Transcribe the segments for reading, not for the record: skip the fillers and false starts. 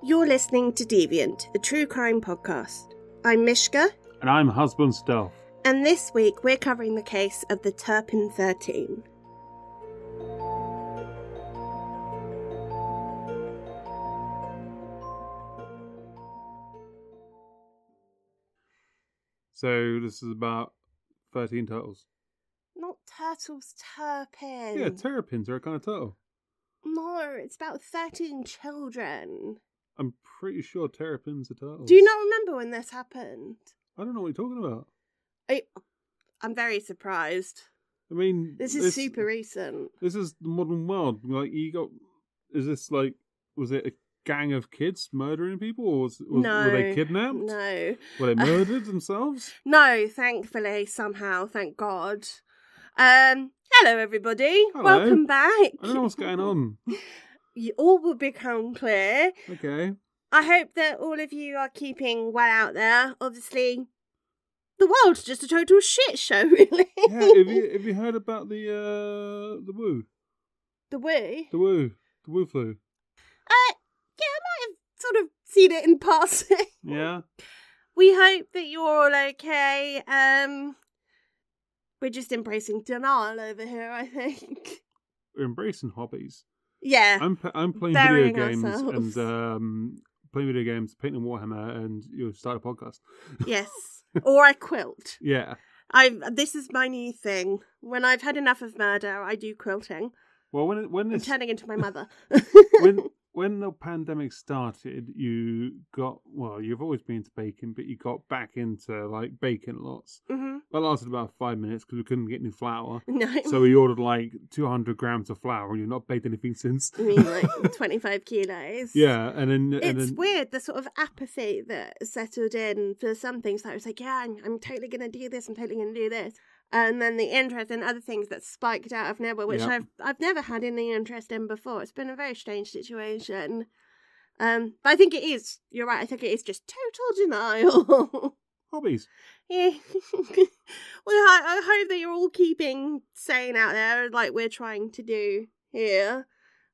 You're listening to Deviant, a true crime podcast. I'm Mishka. And I'm Husband Stealth. And this week we're covering the case of the Turpin 13. So this is about 13 turtles. Not turtles, Turpin. Yeah, terrapins are a kind of turtle. No, it's about 13 children. I'm pretty sure terrapins are turtles. Do you not remember when this happened? I don't know what you're talking about. I'm very surprised. I mean... This is super recent. This is the modern world. Like, was it a gang of kids murdering people? Or No. Were they kidnapped? No. Were they murdered themselves? No, thankfully, somehow, thank God. Hello everybody. Hello. Welcome back. I don't know what's going on. All will become clear. Okay. I hope that all of you are keeping well out there. Obviously, the world's just a total shit show, really. Yeah, have you heard about the woo? The woo? The woo flu. Yeah, I might have sort of seen it in passing. Yeah. We hope that you're all okay. We're just embracing denial over here, I think. We're embracing hobbies. Yeah. I'm playing burying video games ourselves. and playing video games, painting Warhammer, and you start a podcast. Yes. Or I quilt. Yeah. This is my new thing. When I've had enough of murder, I do quilting. Well, when I'm turning into my mother. when the pandemic started, you've always been into baking, but you got back into like baking lots. Mm-hmm. That lasted about 5 minutes because we couldn't get any flour. No. So we ordered like 200 grams of flour, and you've not baked anything since. I mean, like 25 kilos. Yeah, and then It's weird, the sort of apathy that settled in for some things. Like, I was like, yeah, I'm totally going to do this. I'm totally going to do this. And then the interest in other things that spiked out of nowhere, which Yep. I've never had any interest in before. It's been a very strange situation. But I think it is. You're right. I think it is just total denial. hobbies. Yeah. Well, I hope that you're all keeping sane out there, like we're trying to do here.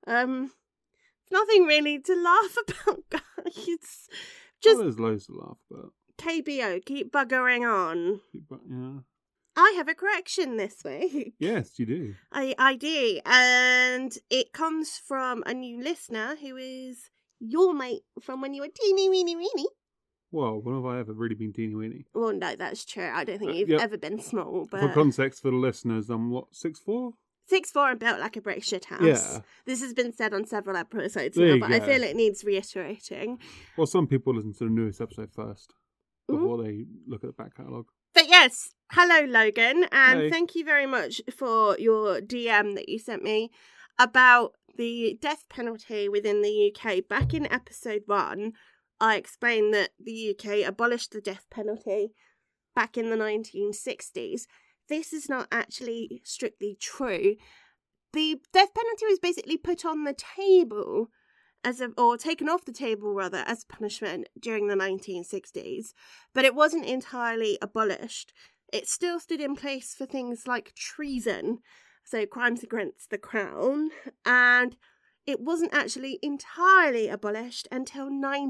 Nothing really to laugh about, guys. Just There's loads to laugh about. KBO, keep buggering on. Yeah. I have a correction this week. Yes, you do. I do, and it comes from a new listener who is your mate from when you were teeny weeny weeny. Well, when have I ever really been teeny weeny? Well, no, that's true. I don't think you've Yep. ever been small, but For context for the listeners, I'm 6'4"? 6'4" and built like a brick shit house. Yeah. This has been said on several episodes There now, you but I go. feel it needs reiterating. Well, some people listen to the newest episode first before they look at the back catalogue. But yes, hello Logan, and Hey. thank you very much for your DM that you sent me about the death penalty within the UK. Back in episode 1, I explained that the UK abolished the death penalty back in the 1960s. This is not actually strictly true. The death penalty was basically put on the table or taken off the table rather as punishment during the 1960s, but it wasn't entirely abolished. It still stood in place for things like treason, so crimes against the crown, and it wasn't actually entirely abolished until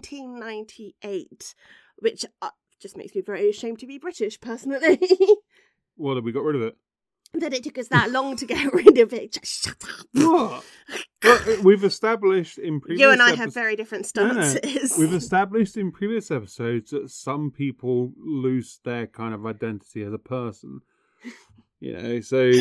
1998, which just makes me very ashamed to be British, personally. Well, we got rid of it. That it took us that long to get rid of it. Just shut up. What? Well, we've established in previous You and I have very different stances. We've established in previous episodes that some people lose their kind of identity as a person. You know, so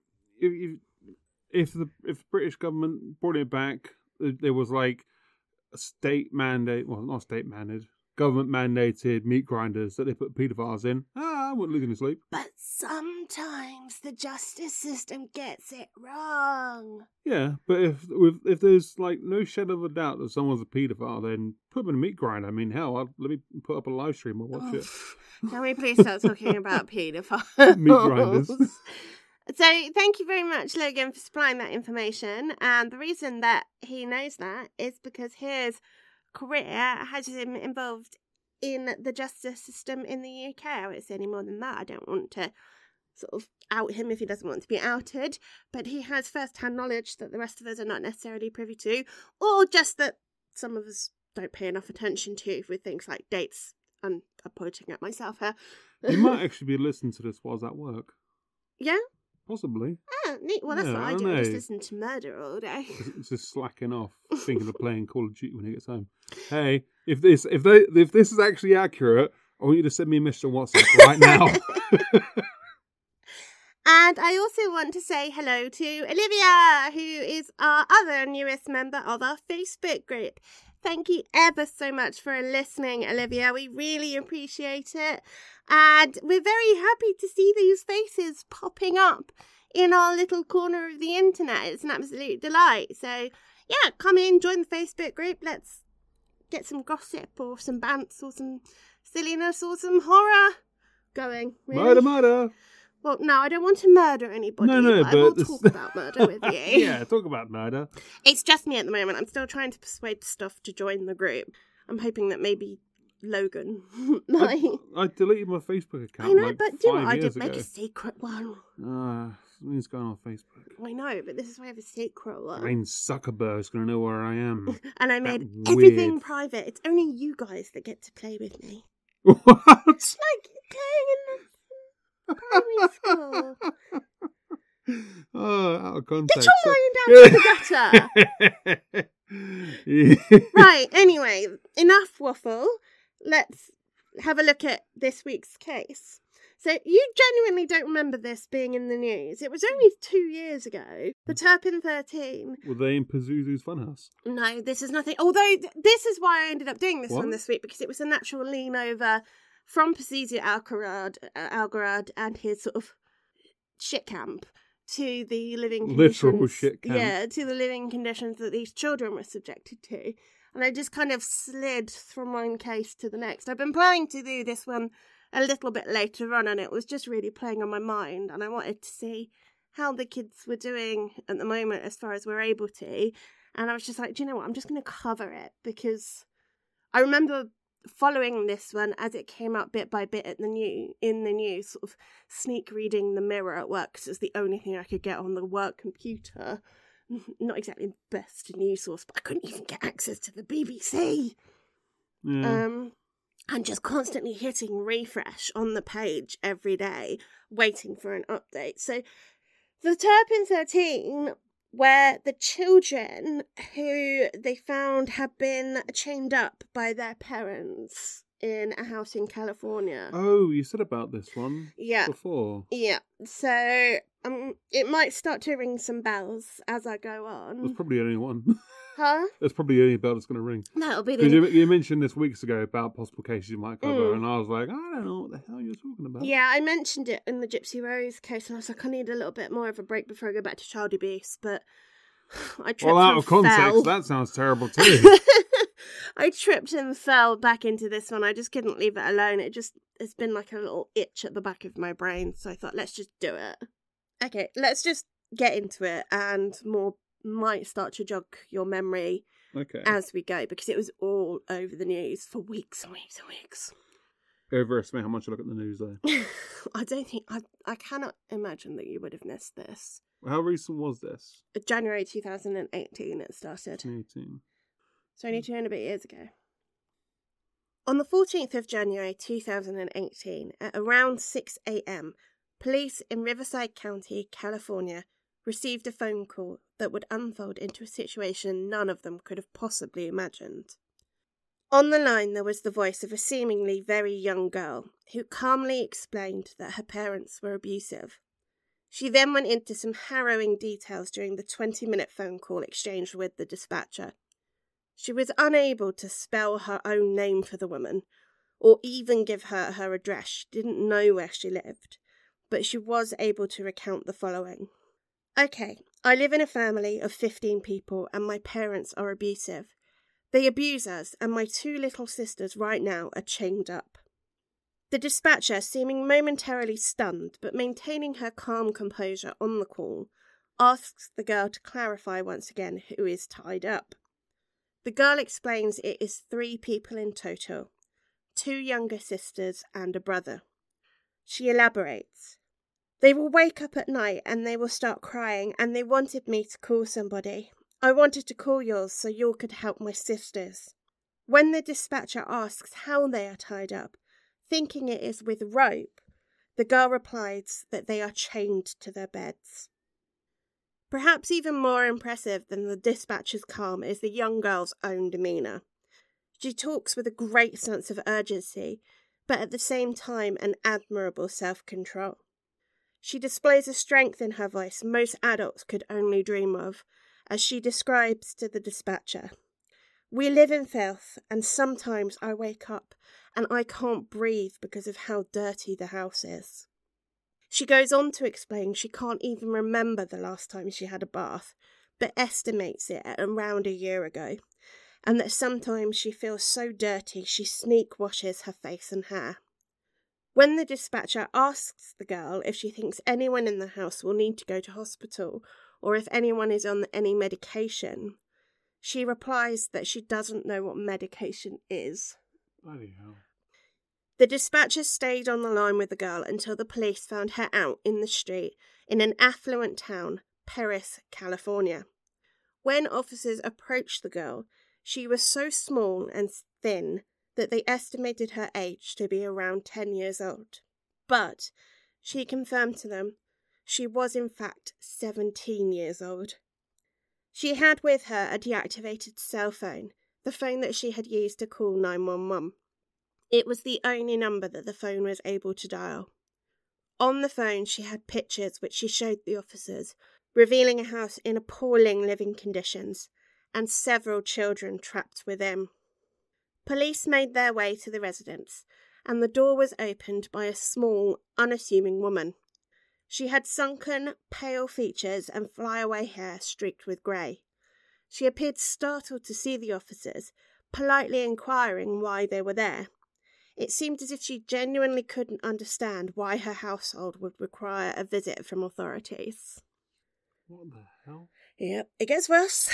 if the British government brought it back, there was like a state mandate, well, not state mandated, government mandated meat grinders that they put paedophiles in. I wouldn't lose any sleep. But sometimes the justice system gets it wrong. Yeah, but if there's like no shadow of a doubt that someone's a paedophile, then put them in a meat grinder. I mean, hell, let me put up a live stream and watch it. Can we please start talking about paedophiles? Meat grinders. So thank you very much, Logan, for supplying that information. And the reason that he knows that is because his career has him involved in the justice system in the UK. I won't say any more than that. I don't want to sort of out him if he doesn't want to be outed, but he has first-hand knowledge that the rest of us are not necessarily privy to, or just that some of us don't pay enough attention to with things like dates. And I'm pointing at myself here. You might actually be listening to this whilst at work. Yeah? Possibly. Ah, neat. Well, that's Yeah, what I I do. I just know. listen to murder all day. It's just slacking off, thinking of playing Call of Duty when he gets home. Hey, if this is actually accurate, I want you to send me a message on WhatsApp right now. And I also want to say hello to Olivia, who is our other newest member of our Facebook group. Thank you ever so much for listening, Olivia. We really appreciate it. And we're very happy to see these faces popping up in our little corner of the internet. It's an absolute delight. So, yeah, come in, join the Facebook group. Let's get some gossip or some bants or some silliness or some horror going. Really. Murder. Well, no, I don't want to murder anybody. No, but I will but talk about murder with you. Yeah, talk about murder. It's just me at the moment. I'm still trying to persuade Stuff to join the group. I'm hoping that maybe Logan might. I deleted my Facebook account. I know, like but do you know 5 what? I years did make ago. a secret one. Something's going on Facebook. I know, but this is why I have a secret one. I mean, Zuckerberg's going to know where I am. And I made That everything weird. private. It's only you guys that get to play with me. What? It's like playing in the primary school. Oh, out of Get context. your mind out of the gutter. Yeah. Right, anyway, enough waffle. Let's have a look at this week's case. So you genuinely don't remember this being in the news. It was only 2 years ago. The Turpin 13. Were they in Pazuzu's Funhouse? No, this is nothing. Although this is why I ended up doing this What? one this week, because it was a natural lean over from Pazuzu Algarad and his sort of shit camp to the living conditions. Literal shit camp. Yeah, to the living conditions that these children were subjected to. And I just kind of slid from one case to the next. I've been planning to do this one a little bit later on, and it was just really playing on my mind, and I wanted to see how the kids were doing at the moment as far as we're able to. And I was just like, do you know what? I'm just going to cover it, because I remember following this one as it came out bit by bit in the news, sort of sneak reading the Mirror at work, because it's the only thing I could get on the work computer. Not exactly the best news source, but I couldn't even get access to the BBC. Yeah. And just constantly hitting refresh on the page every day, waiting for an update. So the Turpin 13, where the children who they found had been chained up by their parents in a house in California. Oh, you said about this one Yeah. before. Yeah. So it might start to ring some bells as I go There's on. probably only one. Huh? There's probably the only bell that's going to ring. That'll be Because the... you mentioned this weeks ago about possible cases you might cover, and I was like, I don't know what the hell you're talking about. Yeah, I mentioned it in the Gypsy Rose case, and I was like, I need a little bit more of a break before I go back to child abuse, but I tripped Well, out and of context, fell. that sounds terrible too. I tripped and fell back into this one. I just couldn't leave it alone. It's been like a little itch at the back of my brain, so I thought, let's just do it. Okay, let's just get into it, and more might start to jog your memory Okay. as we go, because it was all over the news for weeks and weeks and weeks. Overestimate how much I look at the news though. I don't think... I cannot imagine that you would have missed this. How recent was this? January 2018 it started. 2018. So only 2 and a bit years ago. On the 14th of January 2018, at around 6 a.m, police in Riverside County, California, received a phone call that would unfold into a situation none of them could have possibly imagined. On the line there was the voice of a seemingly very young girl, who calmly explained that her parents were abusive. She then went into some harrowing details during the 20-minute phone call exchanged with the dispatcher. She was unable to spell her own name for the woman, or even give her her address. She didn't know where she lived, but she was able to recount the following. Okay, I live in a family of 15 people and my parents are abusive. They abuse us and my 2 little sisters right now are chained up. The dispatcher, seeming momentarily stunned but maintaining her calm composure on the call, asks the girl to clarify once again who is tied up. The girl explains it is 3 people in total, 2 younger sisters and a brother. She elaborates. They will wake up at night and they will start crying, and they wanted me to call somebody. I wanted to call yours so you could help my sisters. When the dispatcher asks how they are tied up, thinking it is with rope, the girl replies that they are chained to their beds. Perhaps even more impressive than the dispatcher's calm is the young girl's own demeanour. She talks with a great sense of urgency, but at the same time an admirable self-control. She displays a strength in her voice most adults could only dream of, as she describes to the dispatcher, "We live in filth, and sometimes I wake up and I can't breathe because of how dirty the house is." She goes on to explain she can't even remember the last time she had a bath, but estimates it at around a year ago, and that sometimes she feels so dirty she sneak washes her face and hair. When the dispatcher asks the girl if she thinks anyone in the house will need to go to hospital or if anyone is on any medication, she replies that she doesn't know what medication is. Bloody hell. The dispatcher stayed on the line with the girl until the police found her out in the street in an affluent town, Perris, California. When officers approached the girl, she was so small and thin that they estimated her age to be around 10 years old. But she confirmed to them she was in fact 17 years old. She had with her a deactivated cell phone, the phone that she had used to call 911. It was the only number that the phone was able to dial. On the phone, she had pictures which she showed the officers, revealing a house in appalling living conditions and several children trapped within. Police made their way to the residence, and the door was opened by a small, unassuming woman. She had sunken, pale features and flyaway hair streaked with grey. She appeared startled to see the officers, politely inquiring why they were there. It seemed as if she genuinely couldn't understand why her household would require a visit from authorities. What the hell? Yep, it gets worse.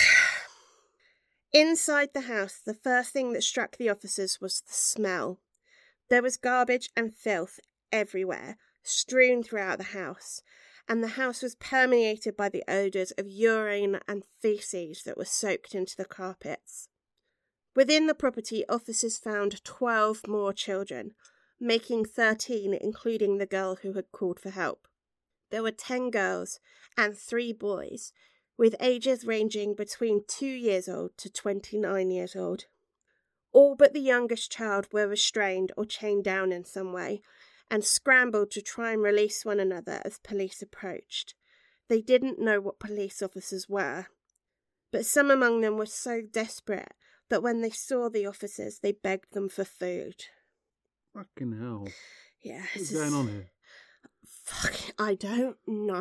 Inside the house, the first thing that struck the officers was the smell. There was garbage and filth everywhere, strewn throughout the house, and the house was permeated by the odours of urine and faeces that were soaked into the carpets. Within the property, officers found 12 more children, making 13, including the girl who had called for help. There were 10 girls and 3 boys, with ages ranging between 2 years old to 29 years old. All but the youngest child were restrained or chained down in some way, and scrambled to try and release one another as police approached. They didn't know what police officers were, but some among them were so desperate that when they saw the officers, they begged them for food. Fucking hell. Yeah. What's going on here? I don't know.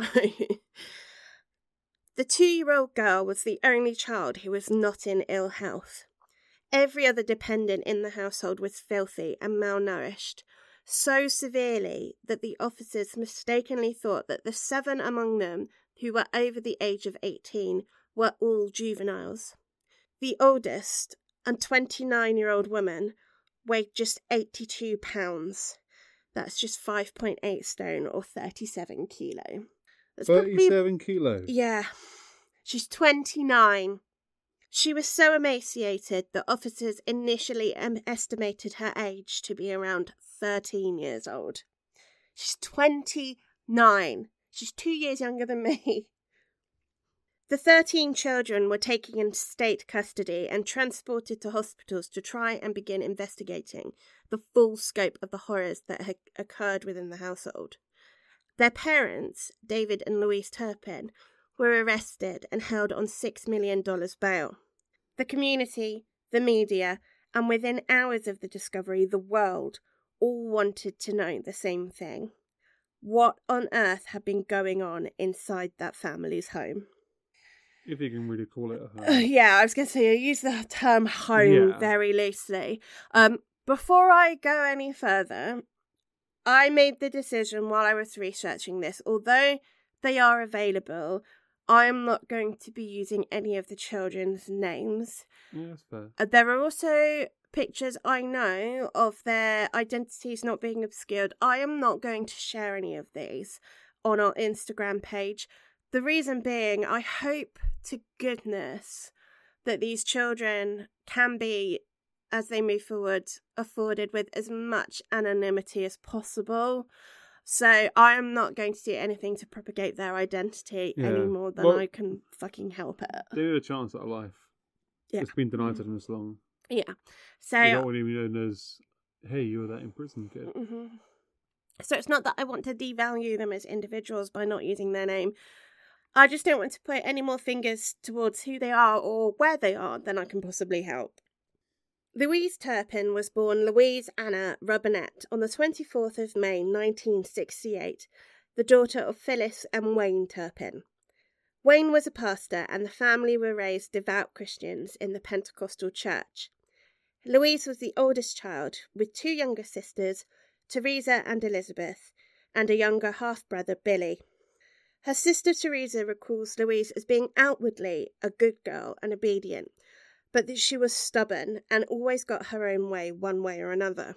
The 2-year-old girl was the only child who was not in ill health. Every other dependent in the household was filthy and malnourished, so severely that the officers mistakenly thought that the 7 among them who were over the age of 18 were all juveniles. The oldest, a 29-year-old woman, weighed just 82 pounds. That's just 5.8 stone or 37 kilo. That's 37 kilos? Yeah. She's 29. She was so emaciated that officers initially estimated her age to be around 13 years old. She's 29. She's 2 years younger than me. The 13 children were taken into state custody and transported to hospitals to try and begin investigating the full scope of the horrors that had occurred within the household. Their parents, David and Louise Turpin, were arrested and held on $6 million bail. The community, the media, and within hours of the discovery, the world, all wanted to know the same thing. What on earth had been going on inside that family's home? If you can really call it a home. Yeah, I was going to say, I use the term home very loosely. Before I go any further, I made the decision while I was researching this, although they are available, I am not going to be using any of the children's names. Yeah, that's fair. There are also pictures I know of their identities not being obscured. I am not going to share any of these on our Instagram page. The reason being, I hope to goodness that these children can be as they move forward, afforded with as much anonymity as possible. So I am not going to do anything to propagate their identity any more than I can fucking help it. They had a chance at a life. Yeah. It's been denied to them this long. Yeah. So you don't want to be known as, hey, you were that in prison kid. Mm-hmm. So it's not that I want to devalue them as individuals by not using their name. I just don't want to point any more fingers towards who they are or where they are than I can possibly help. Louise Turpin was born Louise Anna Robinette on the 24th of May 1968, the daughter of Phyllis and Wayne Turpin. Wayne was a pastor and the family were raised devout Christians in the Pentecostal church. Louise was the oldest child, with two younger sisters, Teresa and Elizabeth, and a younger half-brother, Billy. Her sister Teresa recalls Louise as being outwardly a good girl and obedient, but that she was stubborn and always got her own way one way or another.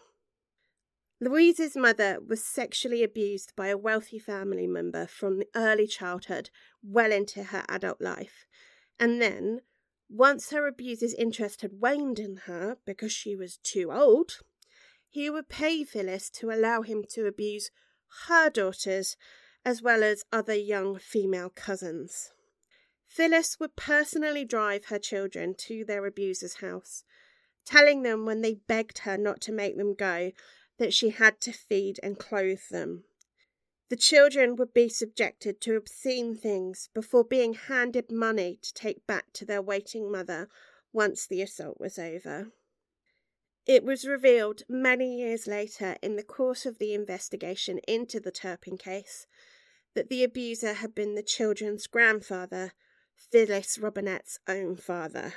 Louise's mother was sexually abused by a wealthy family member from early childhood well into her adult life, and then, once her abuser's interest had waned in her because she was too old, he would pay Phyllis to allow him to abuse her daughters as well as other young female cousins. Phyllis would personally drive her children to their abuser's house, telling them when they begged her not to make them go that she had to feed and clothe them. The children would be subjected to obscene things before being handed money to take back to their waiting mother once the assault was over. It was revealed many years later in the course of the investigation into the Turpin case that the abuser had been the children's grandfather, Phyllis Robinette's own father.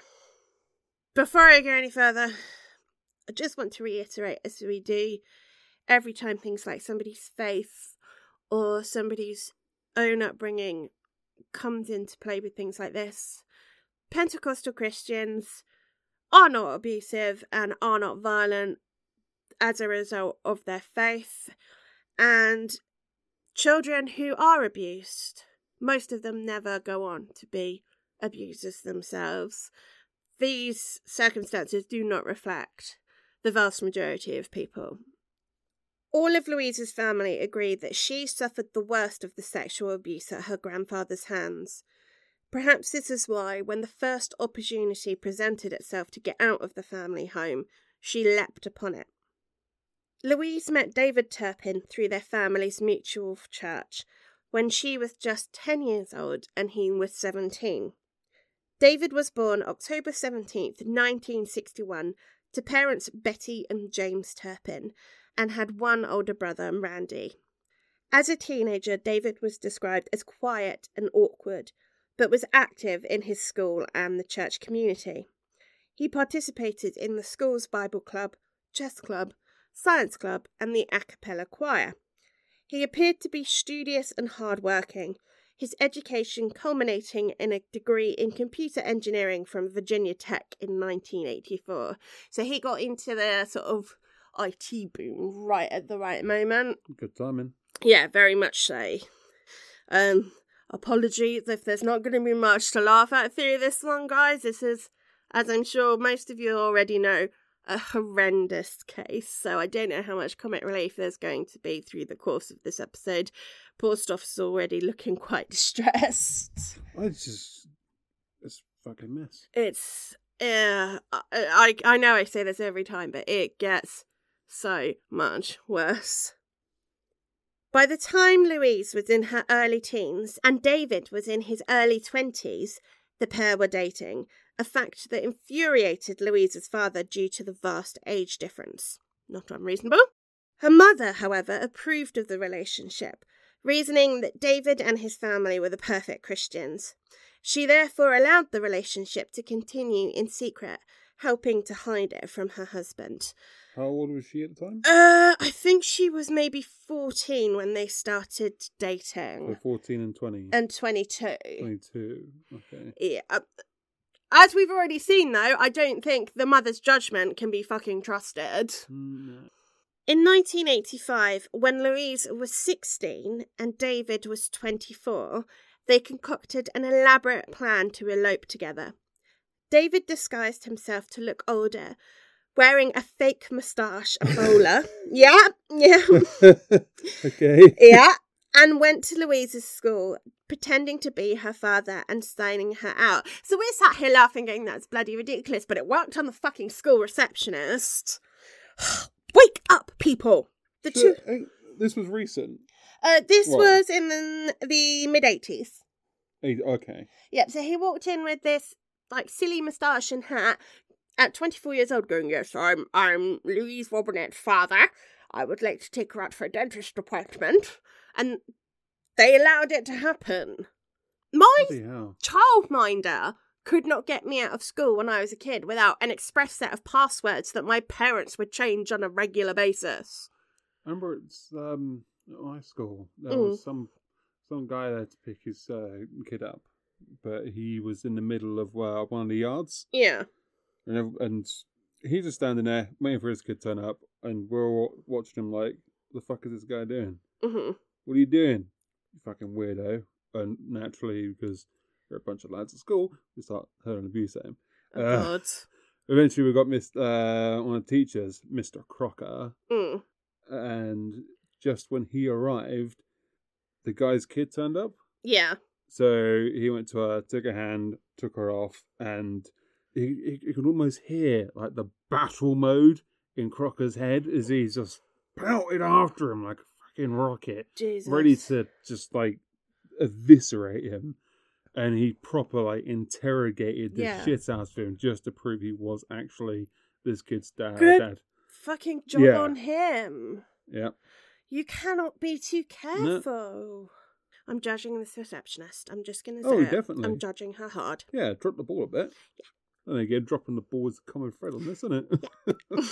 Before I go any further, I just want to reiterate, as we do every time things like somebody's faith or somebody's own upbringing comes into play with things like this, Pentecostal Christians are not abusive and are not violent as a result of their faith, and children who are abused, most of them never go on to be abusers themselves. These circumstances do not reflect the vast majority of people. All of Louise's family agreed that she suffered the worst of the sexual abuse at her grandfather's hands. Perhaps this is why, when the first opportunity presented itself to get out of the family home, she leapt upon it. Louise met David Turpin through their family's mutual church when she was just 10 years old and he was 17. David was born October 17th, 1961, to parents Betty and James Turpin, and had one older brother, Randy. As a teenager, David was described as quiet and awkward, but was active in his school and the church community. He participated in the school's Bible club, chess club, science club, and the a cappella choir. He appeared to be studious and hard-working, his education culminating in a degree in computer engineering from Virginia Tech in 1984. So he got into the sort of IT boom right at the right moment. Good timing. Yeah, very much so. Apologies if there's not going to be much to laugh at through this one, guys. This is, as I'm sure most of you already know, a horrendous case, so I don't know how much comic relief there's going to be through the course of this episode. Poor Stoff's already looking quite distressed. It's a fucking mess. It's, I know I say this every time, but it gets so much worse. By the time Louise was in her early teens and David was in his early 20s, the pair were dating, a fact that infuriated Louise's father due to the vast age difference. Not unreasonable. Her mother, however, approved of the relationship, reasoning that David and his family were the perfect Christians. She therefore allowed the relationship to continue in secret, helping to hide it from her husband. How old was she at the time? I think she was maybe 14 when they started dating. So 14 and 20. And 22. 22, okay. Yeah. As we've already seen, though, I don't think the mother's judgment can be fucking trusted. No. In 1985, when Louise was 16 and David was 24, they concocted an elaborate plan to elope together. David disguised himself to look older, wearing a fake moustache, a bowler. Yeah. Okay. Yeah. And went to Louise's school, pretending to be her father and signing her out. So we're sat here laughing, going, that's bloody ridiculous, but it worked on the fucking school receptionist. Wake up, people! This was recent. This was in the mid-80s. Okay. Yep, so he walked in with this, like, silly moustache and hat at 24 years old, going, yes, I'm Louise Robinette's father. I would like to take her out for a dentist appointment. And they allowed it to happen. My childminder could not get me out of school when I was a kid without an express set of passwords that my parents would change on a regular basis. I remember it's at my school. There was some guy there to pick his kid up, but he was in the middle of one of the yards. Yeah. And he's just standing there waiting for his kid to turn up, and we're all watching him like, the fuck is this guy doing? Mm-hmm. What are you doing, you fucking weirdo? And naturally, because we're a bunch of lads at school, we start hurling abuse at him. Oh, God. Eventually, we got one of the teachers, Mr. Crocker, Mm. and just when he arrived, the guy's kid turned up. Yeah. So he went to her, took her hand, took her off, and you could almost hear like the battle mode in Crocker's head as he's just pelted after him like a fucking rocket, Jesus. ready to just like eviscerate him. And he proper like interrogated the shit out of him just to prove he was actually this kid's dad. Good fucking job on him. Yeah. You cannot be too careful. No. I'm judging this receptionist. I'm just going to say definitely. I'm judging her hard. Yeah, drop the ball a bit. Yeah. And again, dropping the ball is a common thread on this, isn't it? Yeah.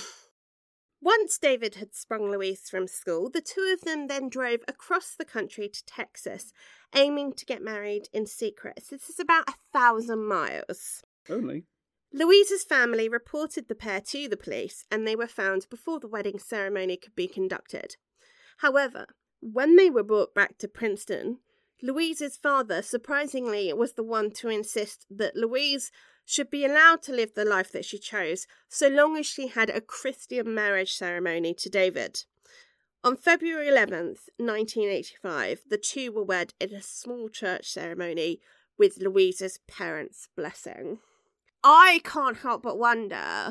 Once David had sprung Louise from school, the two of them then drove across the country to Texas, aiming to get married in secret. So this is about 1,000 miles. Only. Louise's family reported the pair to the police, and they were found before the wedding ceremony could be conducted. However, when they were brought back to Princeton, Louise's father, surprisingly, was the one to insist that Louise should be allowed to live the life that she chose, so long as she had a Christian marriage ceremony to David. On February 11th, 1985, the two were wed in a small church ceremony with Louise's parents' blessing. I can't help but wonder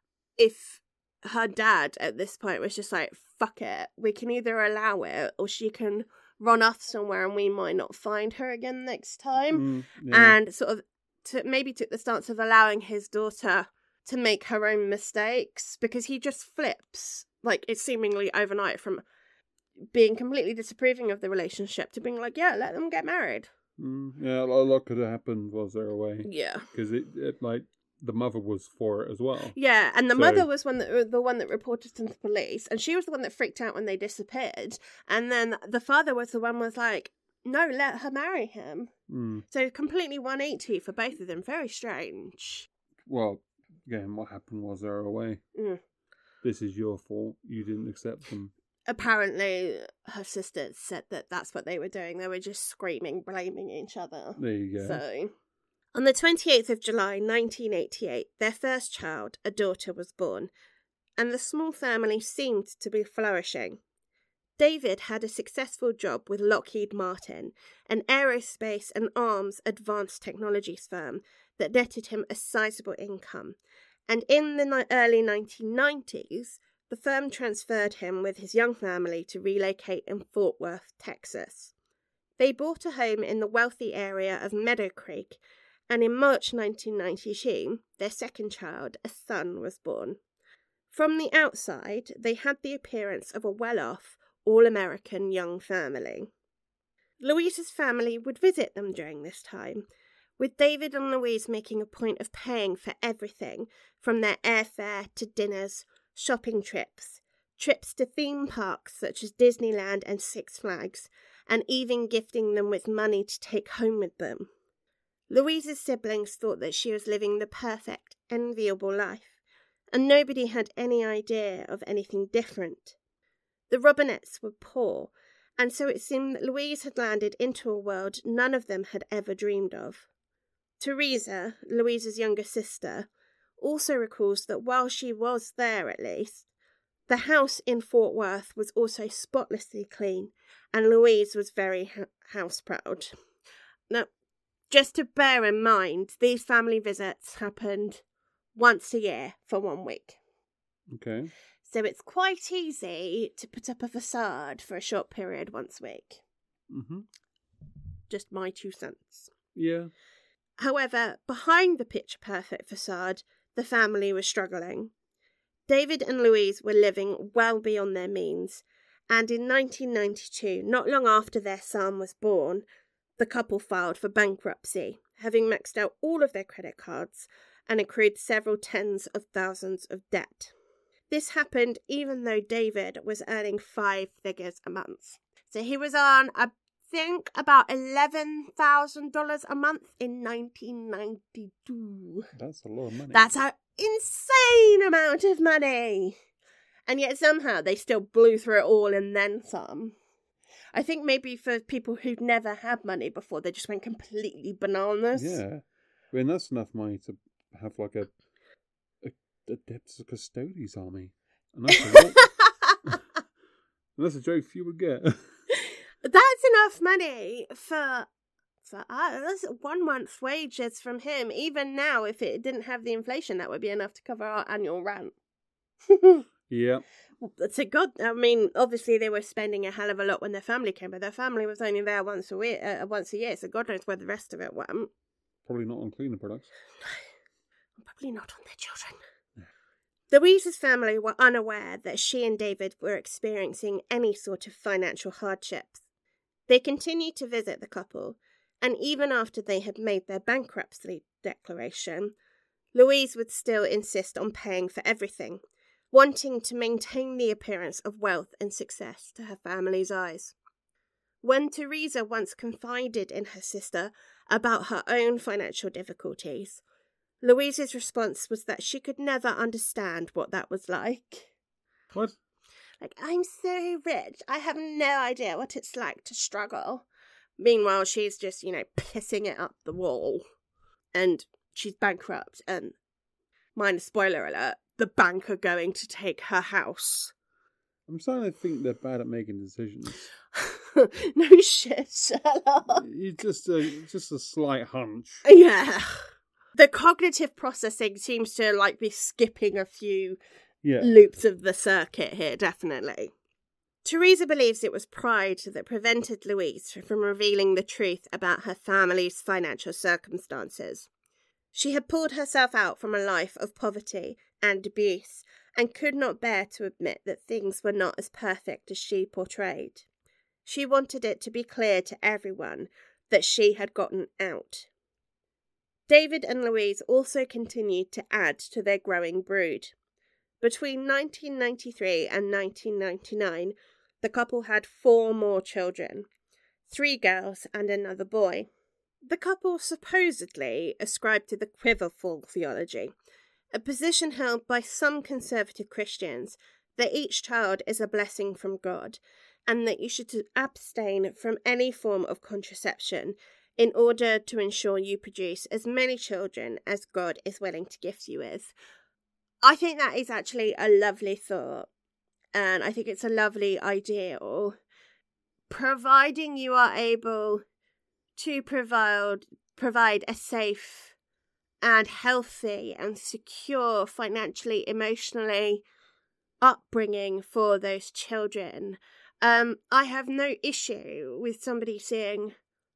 if her dad at this point was just like, fuck it, we can either allow it or she can run off somewhere and we might not find her again next time. And sort of maybe took the stance of allowing his daughter to make her own mistakes, because he just flips, like, it's seemingly overnight from being completely disapproving of the relationship to being like, yeah, let them get married. Yeah, a lot could have happened whilst they're away. Yeah. Because it like, the mother was for it as well. Yeah, and the mother was the one that reported to the police, and she was the one that freaked out when they disappeared. And then the father was the one was like, no, let her marry him. So completely 180 for both of them. Very strange. Well, again, what happened was they were away. This is your fault. You didn't accept them. Apparently, her sisters said that that's what they were doing. They were just screaming, blaming each other. There you go. So, on the 28th of July, 1988, their first child, a daughter, was born, and the small family seemed to be flourishing. David had a successful job with Lockheed Martin, an aerospace and arms advanced technologies firm that netted him a sizable income, and in the early 1990s, the firm transferred him with his young family to relocate in Fort Worth, Texas. They bought a home in the wealthy area of Meadow Creek, and in March 1992, their second child, a son, was born. From the outside, they had the appearance of a well-off, all-American young family. Louise's family would visit them during this time, with David and Louise making a point of paying for everything, from their airfare to dinners, shopping trips to theme parks such as Disneyland and Six Flags, and even gifting them with money to take home with them. Louise's siblings thought that she was living the perfect, enviable life, and nobody had any idea of anything different. The Robinettes were poor, and so it seemed that Louise had landed into a world none of them had ever dreamed of. Teresa, Louise's younger sister, also recalls that while she was there, at least, the house in Fort Worth was also spotlessly clean, and Louise was very house proud. Now, just to bear in mind, these family visits happened once a year for 1 week. Okay. So it's quite easy to put up a facade for a short period once a week. Mm-hmm. Just my 2 cents. Yeah. However, behind the picture-perfect facade, the family was struggling. David and Louise were living well beyond their means, and in 1992, not long after their son was born, the couple filed for bankruptcy, having maxed out all of their credit cards and accrued several tens of thousands of debt. This happened even though David was earning 5 figures a month. So he was on, I think, about $11,000 a month in 1992. That's a lot of money. That's an insane amount of money. And yet somehow they still blew through it all and then some. I think maybe for people who'd never had money before, they just went completely bananas. Yeah. I mean, that's enough money to have like a debts custodies army. And that's a joke you would get. That's enough money for us. 1 month's wages from him. Even now, if it didn't have the inflation, that would be enough to cover our annual rent. Yeah. To God, I mean, obviously they were spending a hell of a lot when their family came, but their family was only there once a year, so God knows where the rest of it went. Probably not on cleaner products. Probably not on their children. Louise's family were unaware that she and David were experiencing any sort of financial hardships. They continued to visit the couple, and even after they had made their bankruptcy declaration, Louise would still insist on paying for everything, wanting to maintain the appearance of wealth and success to her family's eyes. When Teresa once confided in her sister about her own financial difficulties, Louise's response was that she could never understand what that was like. What? Like, I'm so rich, I have no idea what it's like to struggle. Meanwhile, she's just, pissing it up the wall. And she's bankrupt, and, minor spoiler alert, the bank are going to take her house. I'm starting to think they're bad at making decisions. No shit, Sherlock. It's just a slight hunch. Yeah. The cognitive processing seems to, be skipping a few loops of the circuit here, definitely. Teresa believes it was pride that prevented Louise from revealing the truth about her family's financial circumstances. She had pulled herself out from a life of poverty and abuse and could not bear to admit that things were not as perfect as she portrayed. She wanted it to be clear to everyone that she had gotten out. David and Louise also continued to add to their growing brood. Between 1993 and 1999, the couple had 4 more children, 3 girls and another boy. The couple supposedly ascribed to the quiverful theology, a position held by some conservative Christians that each child is a blessing from God and that you should abstain from any form of contraception in order to ensure you produce as many children as God is willing to gift you with. I think that is actually a lovely thought, and I think it's a lovely ideal, providing you are able to provide a safe and healthy and secure financially, emotionally upbringing for those children. I have no issue with somebody seeing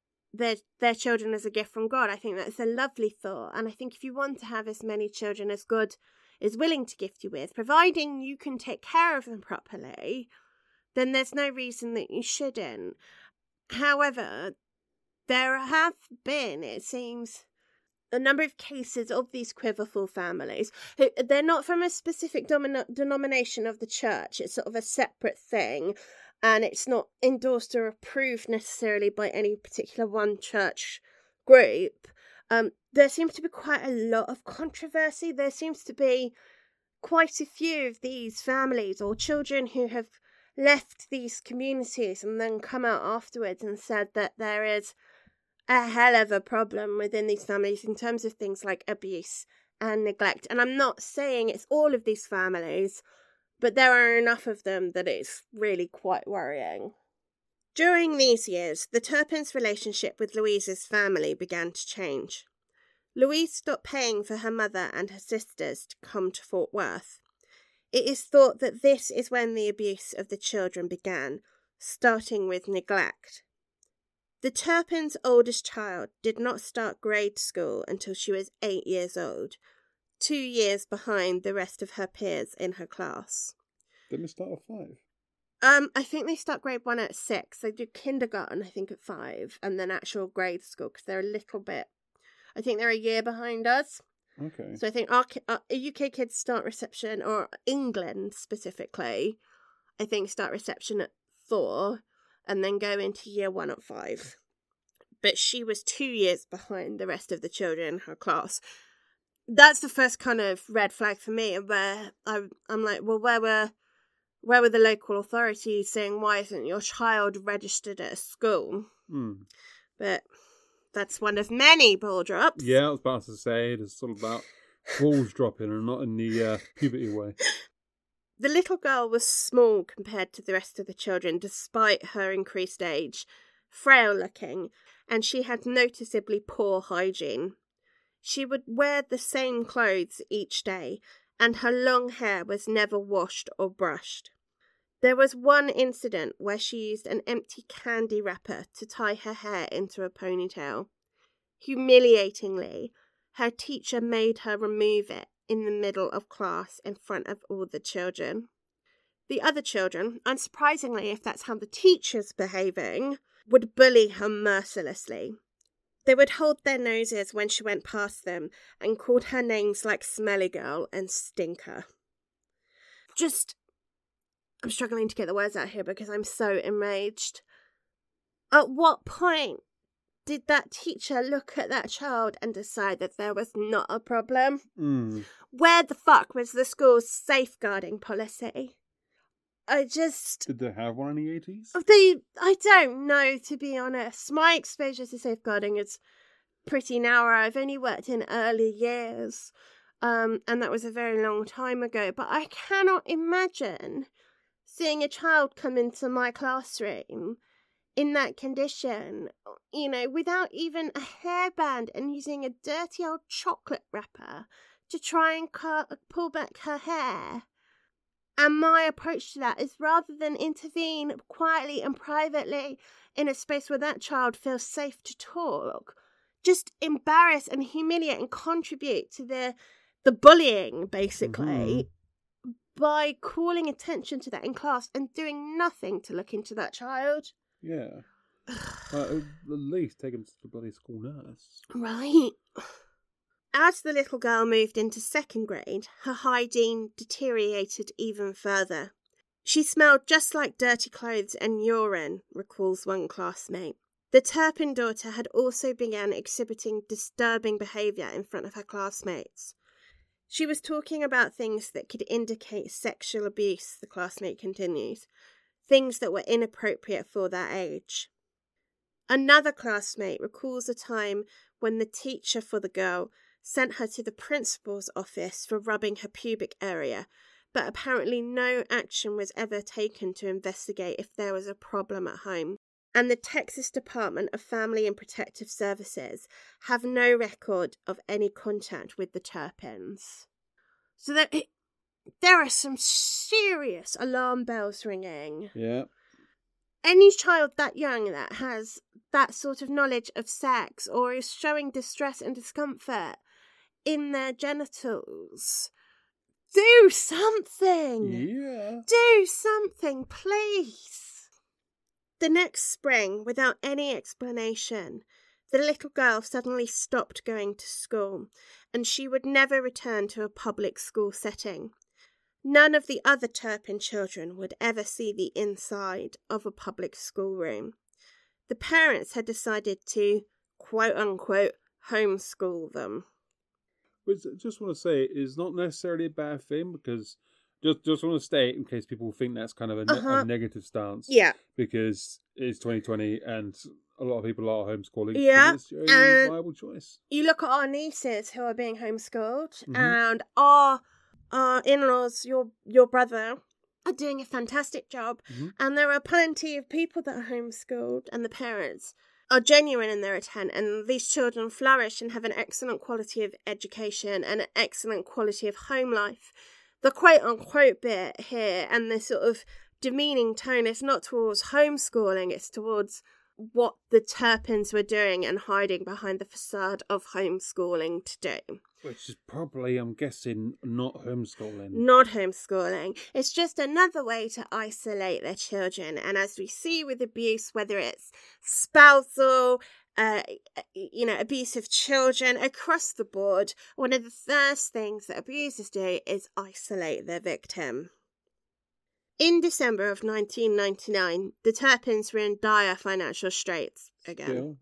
their children as a gift from God. I think that's a lovely thought, and I think if you want to have as many children as God is willing to gift you with, providing you can take care of them properly, then there's no reason that you shouldn't. However, there have been, it seems, a number of cases of these quiverful families. They're not from a specific denomination of the church. It's sort of a separate thing, and it's not endorsed or approved necessarily by any particular one church group. There seems to be quite a lot of controversy. There seems to be quite a few of these families or children who have left these communities and then come out afterwards and said that there is a hell of a problem within these families in terms of things like abuse and neglect. And I'm not saying it's all of these families, but there are enough of them that it's really quite worrying. During these years, the Turpins' relationship with Louise's family began to change. Louise stopped paying for her mother and her sisters to come to Fort Worth. It is thought that this is when the abuse of the children began, starting with neglect. The Turpins' oldest child did not start grade school until she was 8 years old, 2 years behind the rest of her peers in her class. Didn't they start at 5? I think they start grade 1 at 6. They do kindergarten, I think, at 5, and then actual grade school, because they're a little bit... I think they're a year behind us. Okay. So I think our UK kids start reception, or England specifically, I think start reception at 4, and then go into year 1 at 5. But she was 2 years behind the rest of the children in her class. That's the first kind of red flag for me, where I'm like, well, where were the local authorities saying, why isn't your child registered at a school? But that's one of many ball drops. Yeah, I was about to say, it's sort of about balls dropping and not in the puberty way. The little girl was small compared to the rest of the children, despite her increased age, frail looking, and she had noticeably poor hygiene. She would wear the same clothes each day, and her long hair was never washed or brushed. There was one incident where she used an empty candy wrapper to tie her hair into a ponytail. Humiliatingly, her teacher made her remove it in the middle of class in front of all the children. The other children, unsurprisingly if that's how the teacher's behaving, would bully her mercilessly. They would hold their noses when she went past them and called her names like Smelly Girl and Stinker. I'm struggling to get the words out here because I'm so enraged. At what point did that teacher look at that child and decide that there was not a problem? Where the fuck was the school's safeguarding policy? Did they have one in the 80s? I don't know, to be honest. My exposure to safeguarding is pretty narrow. I've only worked in early years, and that was a very long time ago. But I cannot imagine seeing a child come into my classroom in that condition, without even a hairband and using a dirty old chocolate wrapper to try and pull back her hair. And my approach to that is, rather than intervene quietly and privately in a space where that child feels safe to talk, just embarrass and humiliate and contribute to the bullying, basically, by calling attention to that in class and doing nothing to look into that child. Yeah. At least take him to the bloody school nurse. Right. As the little girl moved into 2nd grade, her hygiene deteriorated even further. She smelled just like dirty clothes and urine, recalls one classmate. The Turpin daughter had also begun exhibiting disturbing behaviour in front of her classmates. She was talking about things that could indicate sexual abuse, the classmate continues, things that were inappropriate for that age. Another classmate recalls a time when the teacher for the girl sent her to the principal's office for rubbing her pubic area, but apparently no action was ever taken to investigate if there was a problem at home. And the Texas Department of Family and Protective Services have no record of any contact with the Turpins. So there are some serious alarm bells ringing. Yeah. Any child that young that has that sort of knowledge of sex or is showing distress and discomfort in their genitals, do something. Yeah. Do something, please. The next spring, without any explanation, the little girl suddenly stopped going to school, and she would never return to a public school setting. None of the other Turpin children would ever see the inside of a public schoolroom. The parents had decided to, quote-unquote, homeschool them. Which I just want to say is not necessarily a bad thing, because just want to state, in case people think that's kind of a negative stance. Yeah. Because it's 2020 and a lot of people are homeschooling. Yeah, It's your only viable choice. You look at our nieces who are being homeschooled, Mhm. and our in-laws, your brother, are doing a fantastic job. Mhm. And there are plenty of people that are homeschooled, and the parents are genuine in their intent, and these children flourish and have an excellent quality of education and an excellent quality of home life. The quote-unquote bit here and the sort of demeaning tone is not towards homeschooling, it's towards what the Turpins were doing and hiding behind the facade of homeschooling to do. Which is probably, I'm guessing, not homeschooling. Not homeschooling. It's just another way to isolate their children. And as we see with abuse, whether it's spousal, abuse of children across the board, one of the first things that abusers do is isolate their victim. In December of 1999, the Turpins were in dire financial straits again.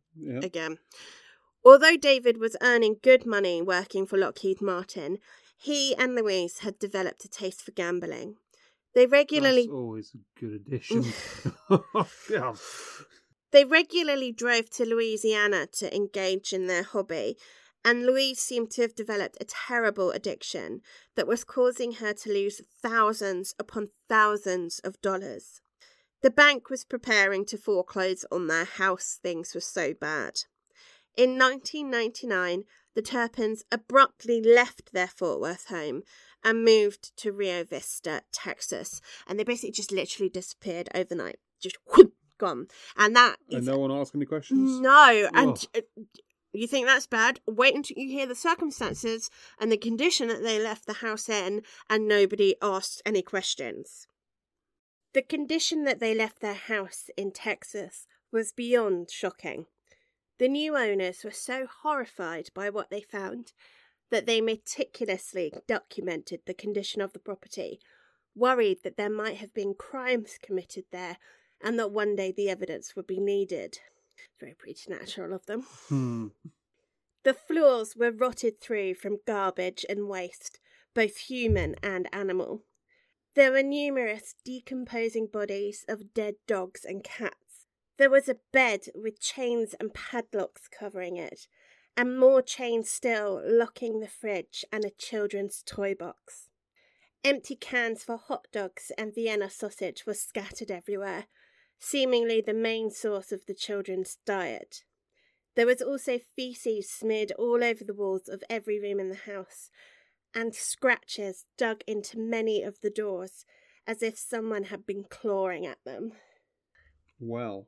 Although David was earning good money working for Lockheed Martin, he and Louise had developed a taste for gambling. They regularly... That's always a good addition. Yeah. They regularly drove to Louisiana to engage in their hobby, and Louise seemed to have developed a terrible addiction that was causing her to lose thousands upon thousands of dollars. The bank was preparing to foreclose on their house, things were so bad. In 1999, the Turpins abruptly left their Fort Worth home and moved to Rio Vista, Texas. And they basically just literally disappeared overnight. Just whoop, gone. And no one asked any questions? No. And you think that's bad? Wait until you hear the circumstances and the condition that they left the house in, and nobody asked any questions. The condition that they left their house in Texas was beyond shocking. The new owners were so horrified by what they found that they meticulously documented the condition of the property, worried that there might have been crimes committed there and that one day the evidence would be needed. Very preternatural of them. The floors were rotted through from garbage and waste, both human and animal. There were numerous decomposing bodies of dead dogs and cats. There was a bed with chains and padlocks covering it, and more chains still locking the fridge and a children's toy box. Empty cans for hot dogs and Vienna sausage were scattered everywhere, seemingly the main source of the children's diet. There was also feces smeared all over the walls of every room in the house, and scratches dug into many of the doors, as if someone had been clawing at them. Well.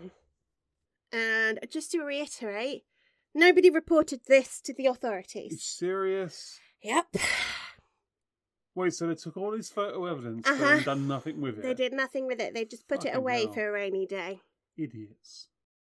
And just to reiterate, nobody reported this to the authorities. You serious? Yep. Wait, so they took all this photo evidence and done nothing with it? They did nothing with it. They just put it away for a rainy day. Idiots.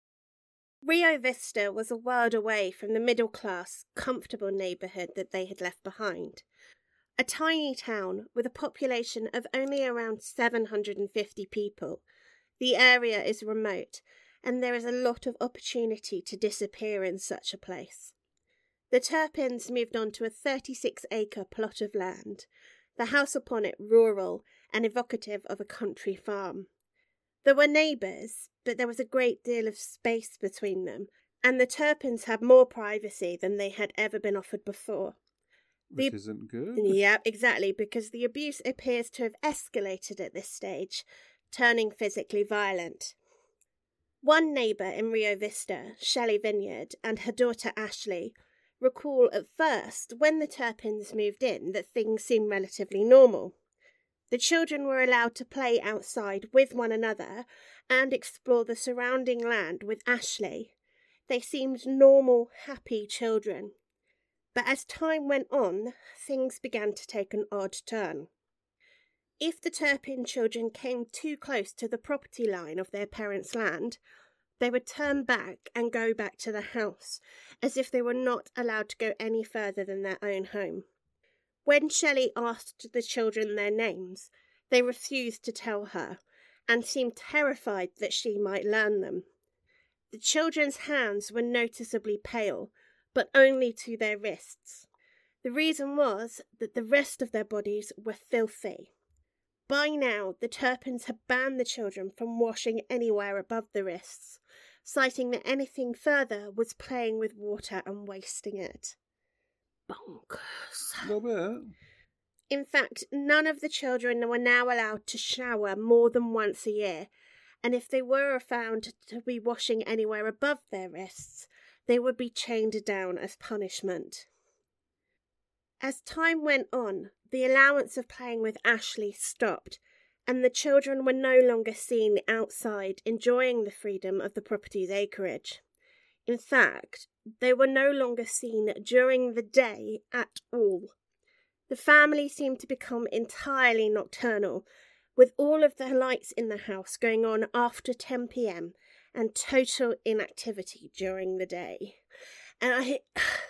Rio Vista was a world away from the middle-class, comfortable neighbourhood that they had left behind. A tiny town with a population of only around 750 people. The area is remote, and there is a lot of opportunity to disappear in such a place. The Turpins moved on to a 36-acre plot of land, the house upon it rural and evocative of a country farm. There were neighbours, but there was a great deal of space between them, and the Turpins had more privacy than they had ever been offered before. Which isn't good. Yeah, exactly, because the abuse appears to have escalated at this stage, turning physically violent. One neighbour in Rio Vista, Shelley Vineyard, and her daughter Ashley, recall at first, when the Turpins moved in, that things seemed relatively normal. The children were allowed to play outside with one another and explore the surrounding land with Ashley. They seemed normal, happy children. But as time went on, things began to take an odd turn. If the Turpin children came too close to the property line of their parents' land, they would turn back and go back to the house, as if they were not allowed to go any further than their own home. When Shelley asked the children their names, they refused to tell her, and seemed terrified that she might learn them. The children's hands were noticeably pale, but only to their wrists. The reason was that the rest of their bodies were filthy. By now, the Turpins had banned the children from washing anywhere above the wrists, citing that anything further was playing with water and wasting it. Bonkers. A little bit. In fact, none of the children were now allowed to shower more than once a year, and if they were found to be washing anywhere above their wrists, they would be chained down as punishment. As time went on, the allowance of playing with Ashley stopped, and the children were no longer seen outside enjoying the freedom of the property's acreage. In fact, they were no longer seen during the day at all. The family seemed to become entirely nocturnal, with all of the lights in the house going on after 10 p.m. and total inactivity during the day. And I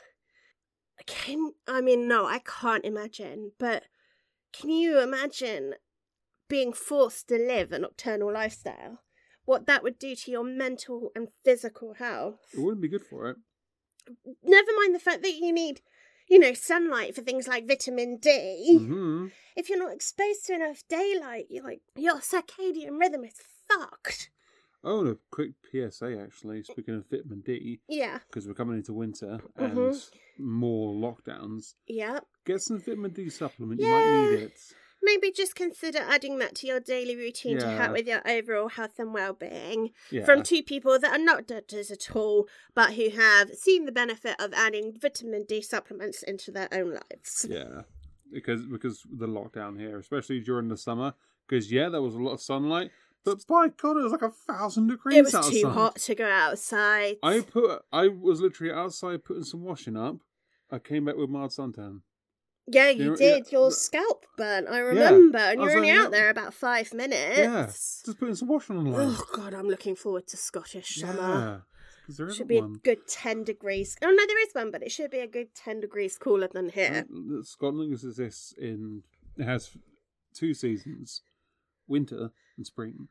can't imagine, but can you imagine being forced to live a nocturnal lifestyle? What that would do to your mental and physical health? It wouldn't be good for it. Never mind the fact that you need, sunlight for things like vitamin D. Mm-hmm. If you're not exposed to enough daylight, your circadian rhythm is fucked. Oh, and a quick PSA, actually, speaking of vitamin D. Yeah. Because we're coming into winter and more lockdowns. Yeah. Get some vitamin D supplement, you might need it. Maybe just consider adding that to your daily routine to help with your overall health and well-being. Yeah. From two people that are not doctors at all, but who have seen the benefit of adding vitamin D supplements into their own lives. Yeah, because the lockdown here, especially during the summer, because there was a lot of sunlight, but by God, it was like 1,000 degrees outside. It was too hot to go outside. I was literally outside putting some washing up. I came back with mild suntan. Yeah, you did. Yeah. Your scalp burnt, I remember. And you're only out there about 5 minutes. Yeah, just putting some washing on. Oh, God, I'm looking forward to Scottish summer. There should be a good 10 degrees. Oh, no, there is one, but it should be a good 10 degrees cooler than here. Scotland exists it has 2 seasons, winter and spring.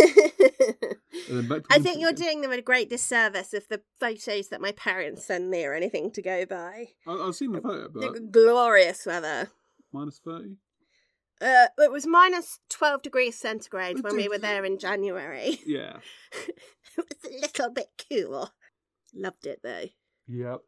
I think you're doing them a great disservice of the photos that my parents send me or anything to go by. I've seen the photo, but... Glorious weather. Minus 30? It was minus 12 degrees centigrade when we were there in January. Yeah. It was a little bit cool. Loved it, though. Yep.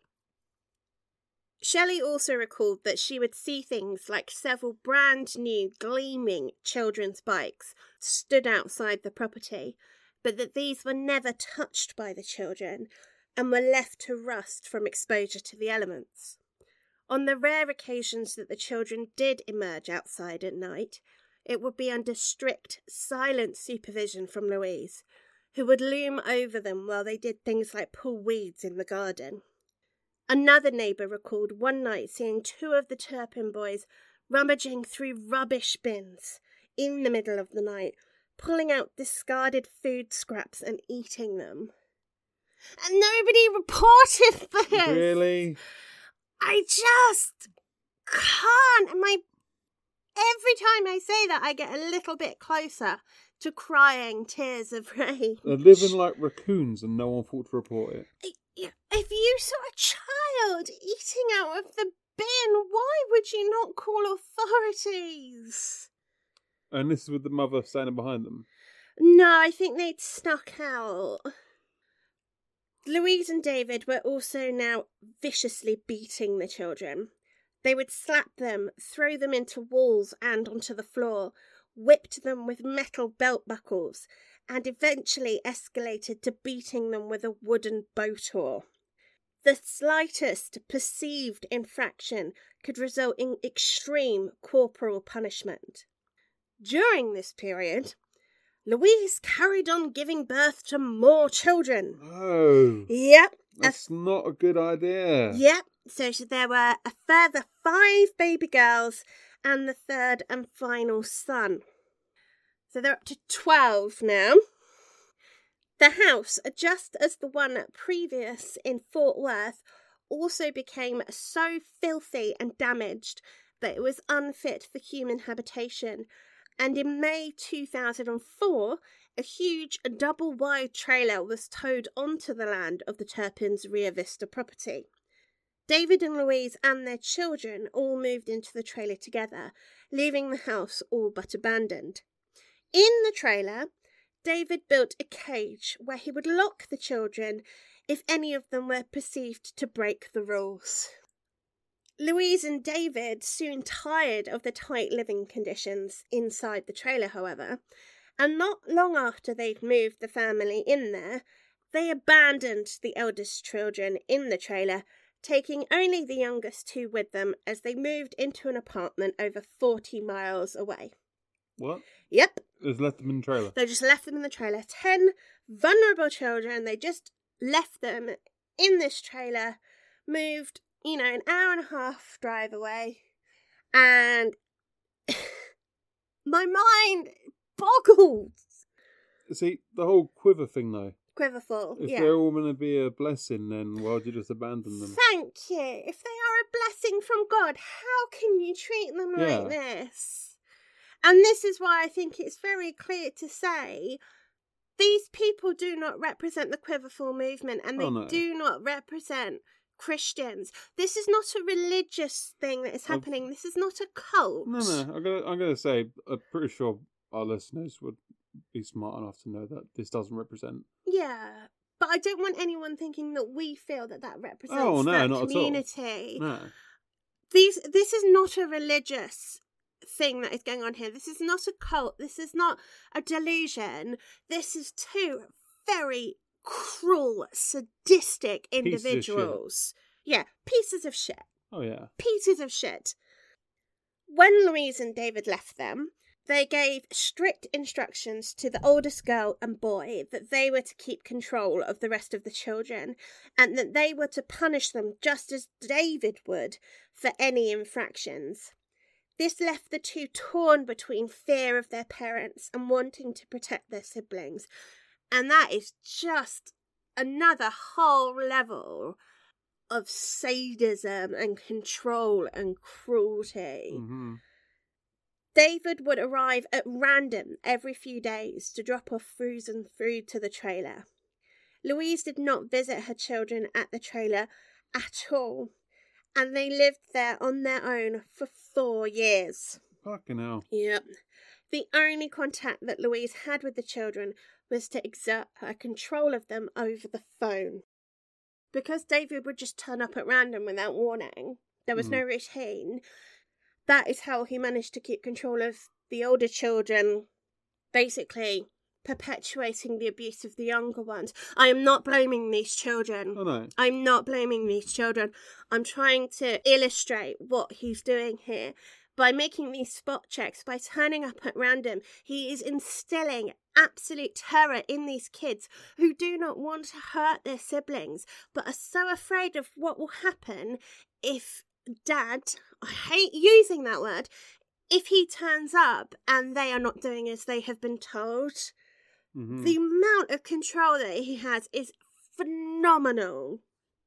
Shelley also recalled that she would see things like several brand new gleaming children's bikes stood outside the property, but that these were never touched by the children and were left to rust from exposure to the elements. On the rare occasions that the children did emerge outside at night, it would be under strict, silent supervision from Louise, who would loom over them while they did things like pull weeds in the garden. Another neighbour recalled one night seeing 2 of the Turpin boys rummaging through rubbish bins in the middle of the night, pulling out discarded food scraps and eating them. And nobody reported this! Really? I just can't. Every time I say that, I get a little bit closer to crying tears of rage. They're living like raccoons and no one thought to report it. If you saw a child eating out of the bin, why would you not call authorities? And this is with the mother standing behind them? No, I think they'd snuck out. Louise and David were also now viciously beating the children. They would slap them, throw them into walls and onto the floor, whipped them with metal belt buckles, and eventually escalated to beating them with a wooden boat oar. The slightest perceived infraction could result in extreme corporal punishment. During this period, Louise carried on giving birth to more children. Oh. Yep. That's not a good idea. Yep. So there were a further 5 baby girls and the 3rd and final son. So they're up to 12 now. The house, just as the one previous in Fort Worth, also became so filthy and damaged that it was unfit for human habitation. And in May 2004, a huge double-wide trailer was towed onto the land of the Turpins' Rio Vista property. David and Louise and their children all moved into the trailer together, leaving the house all but abandoned. In the trailer, David built a cage where he would lock the children if any of them were perceived to break the rules. Louise and David soon tired of the tight living conditions inside the trailer, however, and not long after they'd moved the family in there, they abandoned the eldest children in the trailer, taking only the youngest two with them as they moved into an apartment over 40 miles away. What? Yep. Just left them in the trailer? They just left them in the trailer. 10 vulnerable children, they just left them in this trailer, moved, an hour and a half drive away, and my mind boggles. See, the whole quiver thing, though. Quiverful, If yeah. they're all going to be a blessing, then why would you just abandon them? Thank you. If they are a blessing from God, how can you treat them like this? And this is why I think it's very clear to say these people do not represent the Quiverful movement, and they do not represent Christians. This is not a religious thing that is happening. This is not a cult. No. I'm going to say, I'm pretty sure our listeners would be smart enough to know that this doesn't represent. Yeah, but I don't want anyone thinking that we feel that represents not community. At all. No. This is not a religious thing that is going on here. This is not a cult. This is not a delusion. This is two very cruel, sadistic individuals. Pieces of shit. Oh, yeah. Pieces of shit. When Louise and David left them, they gave strict instructions to the oldest girl and boy that they were to keep control of the rest of the children, and that they were to punish them just as David would for any infractions. This left the two torn between fear of their parents and wanting to protect their siblings. And that is just another whole level of sadism and control and cruelty. Mm-hmm. David would arrive at random every few days to drop off frozen food to the trailer. Louise did not visit her children at the trailer at all, and they lived there on their own for 4 years. Fucking hell. Yep. The only contact that Louise had with the children was to exert her control of them over the phone. Because David would just turn up at random without warning, there was no routine. That is how he managed to keep control of the older children, basically perpetuating the abuse of the younger ones. I am not blaming these children. Oh, no. I'm not blaming these children. I'm trying to illustrate what he's doing here. By making these spot checks, by turning up at random, he is instilling absolute terror in these kids who do not want to hurt their siblings, but are so afraid of what will happen if Dad, I hate using that word, if he turns up and they are not doing as they have been told. Mm-hmm. The amount of control that he has is phenomenal.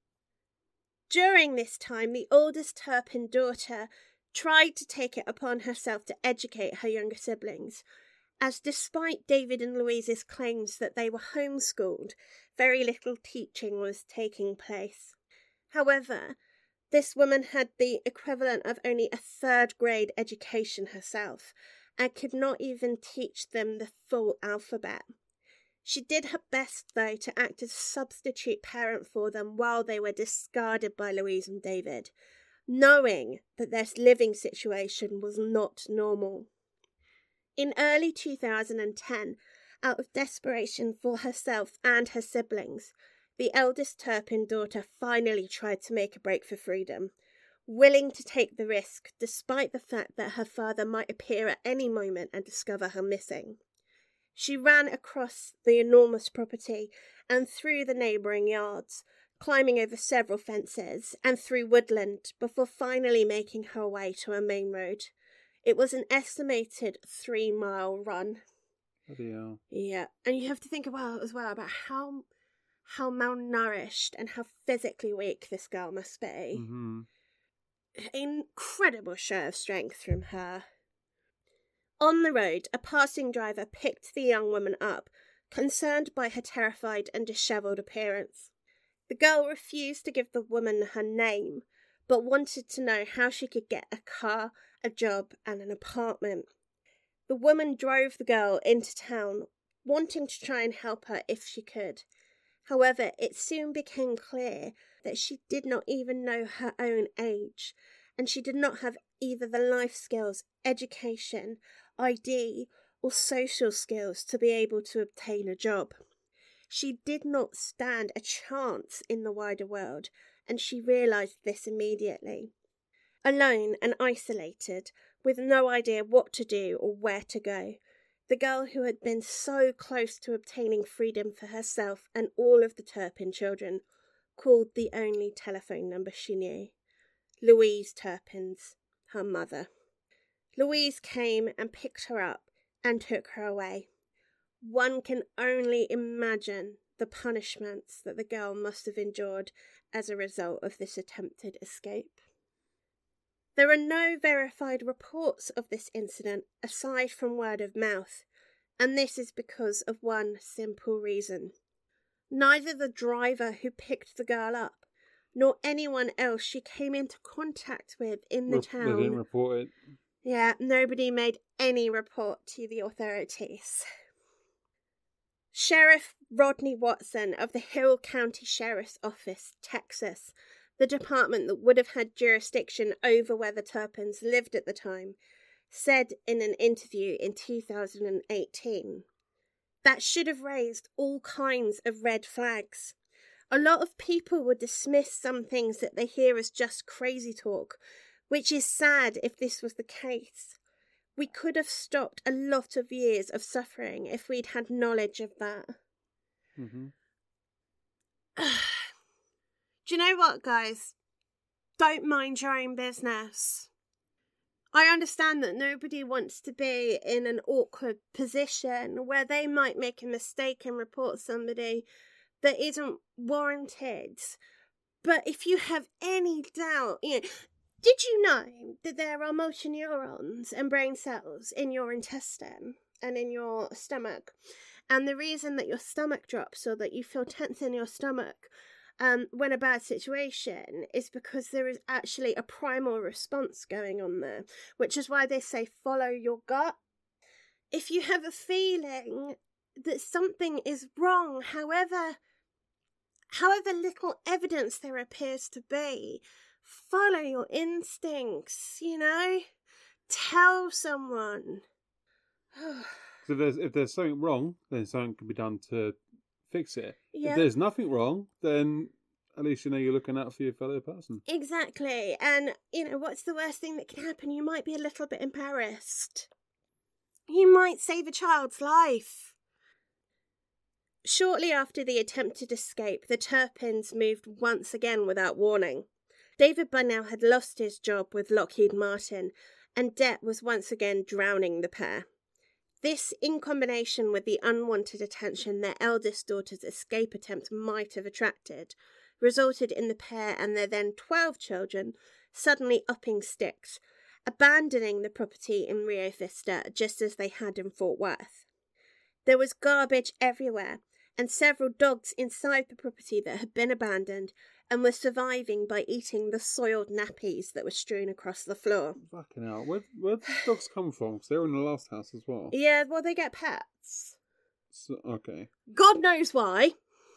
During this time, the oldest Turpin daughter tried to take it upon herself to educate her younger siblings, as despite David and Louise's claims that they were homeschooled, very little teaching was taking place. However, this woman had the equivalent of only a 3rd grade education herself, and could not even teach them the full alphabet. She did her best, though, to act as a substitute parent for them while they were discarded by Louise and David, knowing that their living situation was not normal. In early 2010, out of desperation for herself and her siblings, the eldest Turpin daughter finally tried to make a break for freedom, willing to take the risk despite the fact that her father might appear at any moment and discover her missing. She ran across the enormous property and through the neighbouring yards, climbing over several fences and through woodland before finally making her way to a main road. It was an estimated 3-mile run. Bloody hell. Yeah, and you have to think about how malnourished and how physically weak this girl must be. Mm-hmm. Incredible show of strength from her. On the road, a passing driver picked the young woman up, concerned by her terrified and dishevelled appearance. The girl refused to give the woman her name, but wanted to know how she could get a car, a job, and an apartment. The woman drove the girl into town wanting to try and help her if she could. However, it soon became clear that she did not even know her own age, and she did not have either the life skills, education, ID, or social skills to be able to obtain a job. She did not stand a chance in the wider world, and she realised this immediately. Alone and isolated, with no idea what to do or where to go, the girl who had been so close to obtaining freedom for herself and all of the Turpin children called the only telephone number she knew. Louise Turpin's, her mother. Louise came and picked her up and took her away. One can only imagine the punishments that the girl must have endured as a result of this attempted escape. There are no verified reports of this incident aside from word of mouth, and this is because of one simple reason. Neither the driver who picked the girl up, nor anyone else she came into contact with in the town. They didn't report it. Yeah, nobody made any report to the authorities. Sheriff Rodney Watson of the Hill County Sheriff's Office, Texas, the department that would have had jurisdiction over where the Turpins lived at the time, said in an interview in 2018, "That should have raised all kinds of red flags. A lot of people would dismiss some things that they hear as just crazy talk, which is sad if this was the case. We could have stopped a lot of years of suffering if we'd had knowledge of that." Mm-hmm. Do you know what, guys? Don't mind your own business. I understand that nobody wants to be in an awkward position where they might make a mistake and report somebody that isn't warranted. But if you have any doubt, did you know that there are motor neurons and brain cells in your intestine and in your stomach? And the reason that your stomach drops or that you feel tense in your stomach when a bad situation is because there is actually a primal response going on there, which is why they say follow your gut. If you have a feeling that something is wrong, however little evidence there appears to be, follow your instincts, Tell someone. So if there's something wrong, then something can be done to fix it. Yeah. If there's nothing wrong, then at least you know you're looking out for your fellow person. Exactly. And, what's the worst thing that can happen? You might be a little bit embarrassed. You might save a child's life. Shortly after the attempted escape, the Turpins moved once again without warning. David Bunnell had lost his job with Lockheed Martin, and debt was once again drowning the pair. This, in combination with the unwanted attention their eldest daughter's escape attempt might have attracted, resulted in the pair and their then 12 children suddenly upping sticks, abandoning the property in Rio Vista just as they had in Fort Worth. There was garbage everywhere, and several dogs inside the property that had been abandoned and were surviving by eating the soiled nappies that were strewn across the floor. Fucking hell. Where did the dogs come from? Because they were in the last house as well. Yeah, well, they get pets. So, okay. God knows why.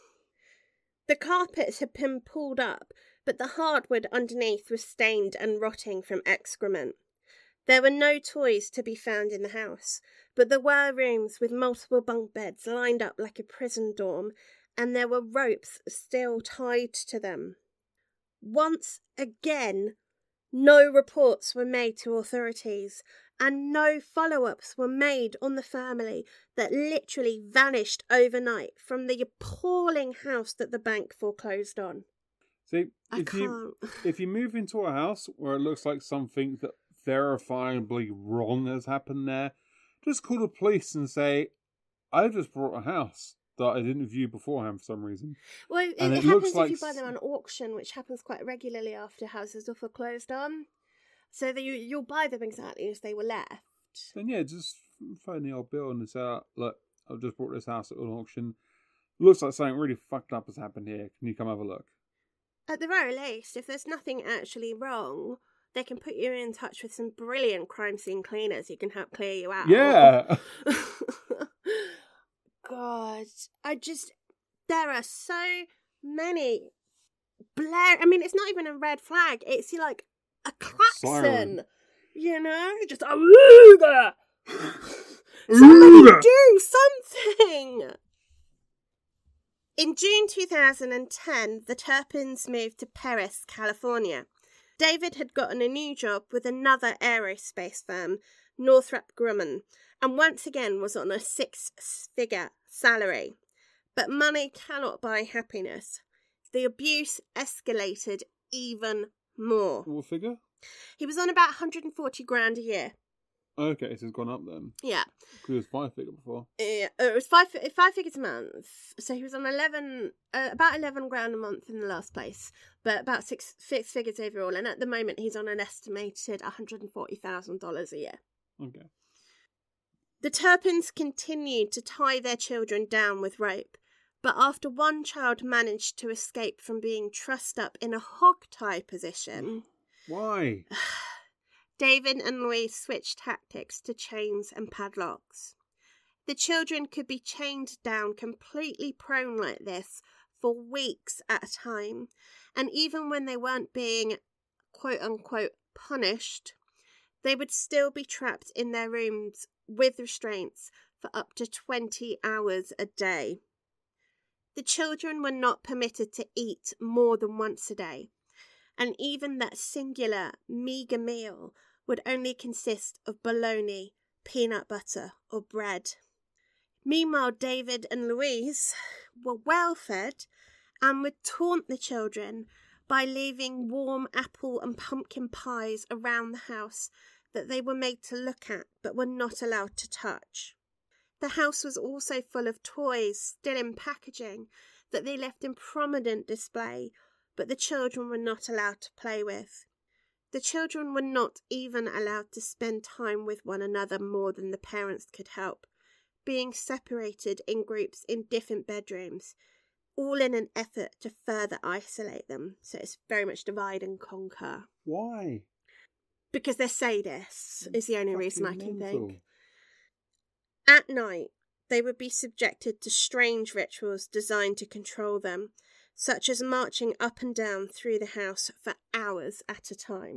The carpets had been pulled up, but the hardwood underneath was stained and rotting from excrement. There were no toys to be found in the house, but there were rooms with multiple bunk beds lined up like a prison dorm, and there were ropes still tied to them. Once again, no reports were made to authorities, and no follow-ups were made on the family that literally vanished overnight from the appalling house that the bank foreclosed on. See, if you move into a house where it looks like something that verifiably wrong has happened there, just call the police and say, I just bought a house that I didn't view beforehand for some reason. Well, it happens if you buy them on auction, which happens quite regularly after houses are foreclosed on. So that you'll buy them exactly as they were left. Then yeah, just phone the old bill and say, look, I've just bought this house at an auction. Looks like something really fucked up has happened here. Can you come have a look? At the very least, if there's nothing actually wrong, they can put you in touch with some brilliant crime scene cleaners who can help clear you out. Yeah. God. There are so many I mean, it's not even a red flag. It's like a klaxon. Siren. You know? Just a Ruga! Somebody do something! In June 2010, the Turpins moved to Perris, California. David had gotten a new job with another aerospace firm, Northrop Grumman, and once again was on a 6-figure salary. But money cannot buy happiness. The abuse escalated even more. What figure? He was on about 140 grand a year. Okay, so it's gone up then. Yeah. Because it was 5-figure before. Yeah, it was five figures a month. So he was on about 11 grand a month in the last place, but about six figures overall. And at the moment, he's on an estimated $140,000 a year. Okay. The Turpins continued to tie their children down with rope, but after one child managed to escape from being trussed up in a hog tie position... Why? David and Louise switched tactics to chains and padlocks. The children could be chained down completely prone like this for weeks at a time, and even when they weren't being quote-unquote punished, they would still be trapped in their rooms with restraints for up to 20 hours a day. The children were not permitted to eat more than once a day, and even that singular, meagre meal would only consist of bologna, peanut butter, or bread. Meanwhile, David and Louise were well fed and would taunt the children by leaving warm apple and pumpkin pies around the house that they were made to look at but were not allowed to touch. The house was also full of toys still in packaging that they left in prominent display, but the children were not allowed to play with. The children were not even allowed to spend time with one another more than the parents could help, being separated in groups in different bedrooms, all in an effort to further isolate them. So it's very much divide and conquer. Why? Because they're sadists, is the only reason I can mental. think. At night, they would be subjected to strange rituals designed to control them, such as marching up and down through the house for hours at a time.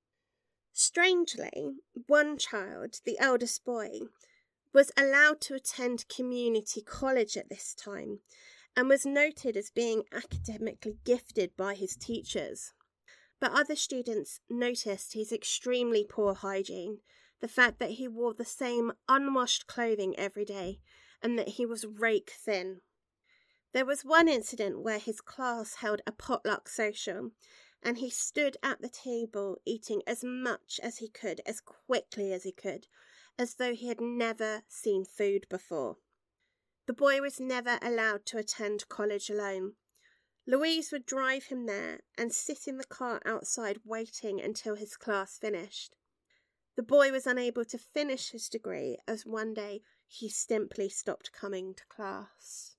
Strangely, one child, the eldest boy, was allowed to attend community college at this time and was noted as being academically gifted by his teachers. But other students noticed his extremely poor hygiene, the fact that he wore the same unwashed clothing every day, and that he was rake thin. There was one incident where his class held a potluck social, and he stood at the table eating as much as he could, as quickly as he could, as though he had never seen food before. The boy was never allowed to attend college alone. Louise would drive him there and sit in the car outside waiting until his class finished. The boy was unable to finish his degree as one day he simply stopped coming to class.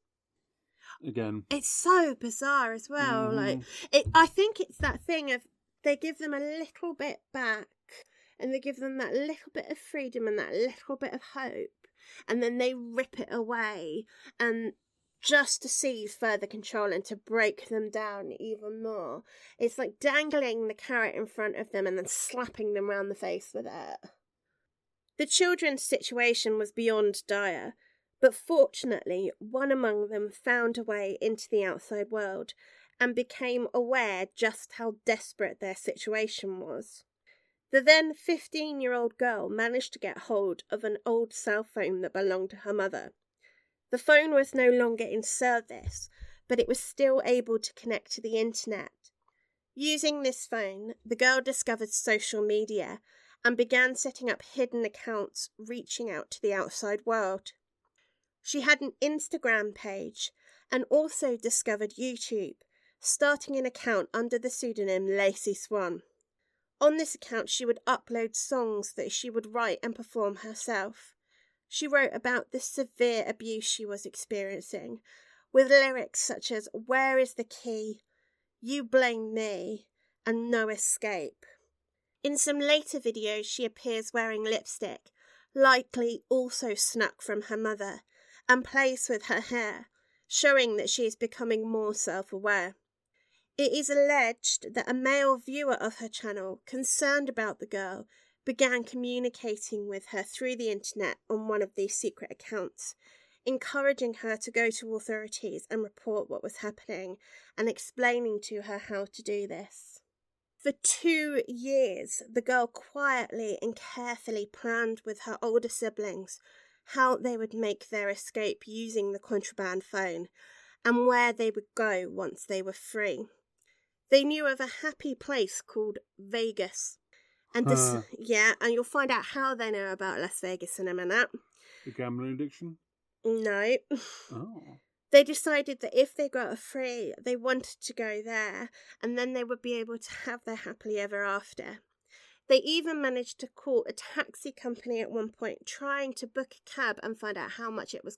Again. It's so bizarre as well. Mm-hmm. I think it's that thing of they give them a little bit back and they give them that little bit of freedom and that little bit of hope, and then they rip it away, and just to seize further control and to break them down even more. It's like dangling the carrot in front of them and then slapping them round the face with it. The children's situation was beyond dire, but fortunately one among them found a way into the outside world and became aware just how desperate their situation was. The then 15-year-old girl managed to get hold of an old cell phone that belonged to her mother. The phone was no longer in service, but it was still able to connect to the internet. Using this phone, the girl discovered social media and began setting up hidden accounts reaching out to the outside world. She had an Instagram page and also discovered YouTube, starting an account under the pseudonym Lacey Swan. On this account, she would upload songs that she would write and perform herself. She wrote about the severe abuse she was experiencing, with lyrics such as "Where is the key?", "You blame me," and "No escape." In some later videos, she appears wearing lipstick, likely also snuck from her mother, and plays with her hair, showing that she is becoming more self-aware. It is alleged that a male viewer of her channel, concerned about the girl, began communicating with her through the internet on one of these secret accounts, encouraging her to go to authorities and report what was happening and explaining to her how to do this. For 2 years, the girl quietly and carefully planned with her older siblings how they would make their escape using the contraband phone and where they would go once they were free. They knew of a happy place called Vegas. And this, and you'll find out how they know about Las Vegas in a minute. The gambling addiction? No. Oh. They decided that if they got free, they wanted to go there, and then they would be able to have their happily ever after. They even managed to call a taxi company at one point, trying to book a cab and find out how much it would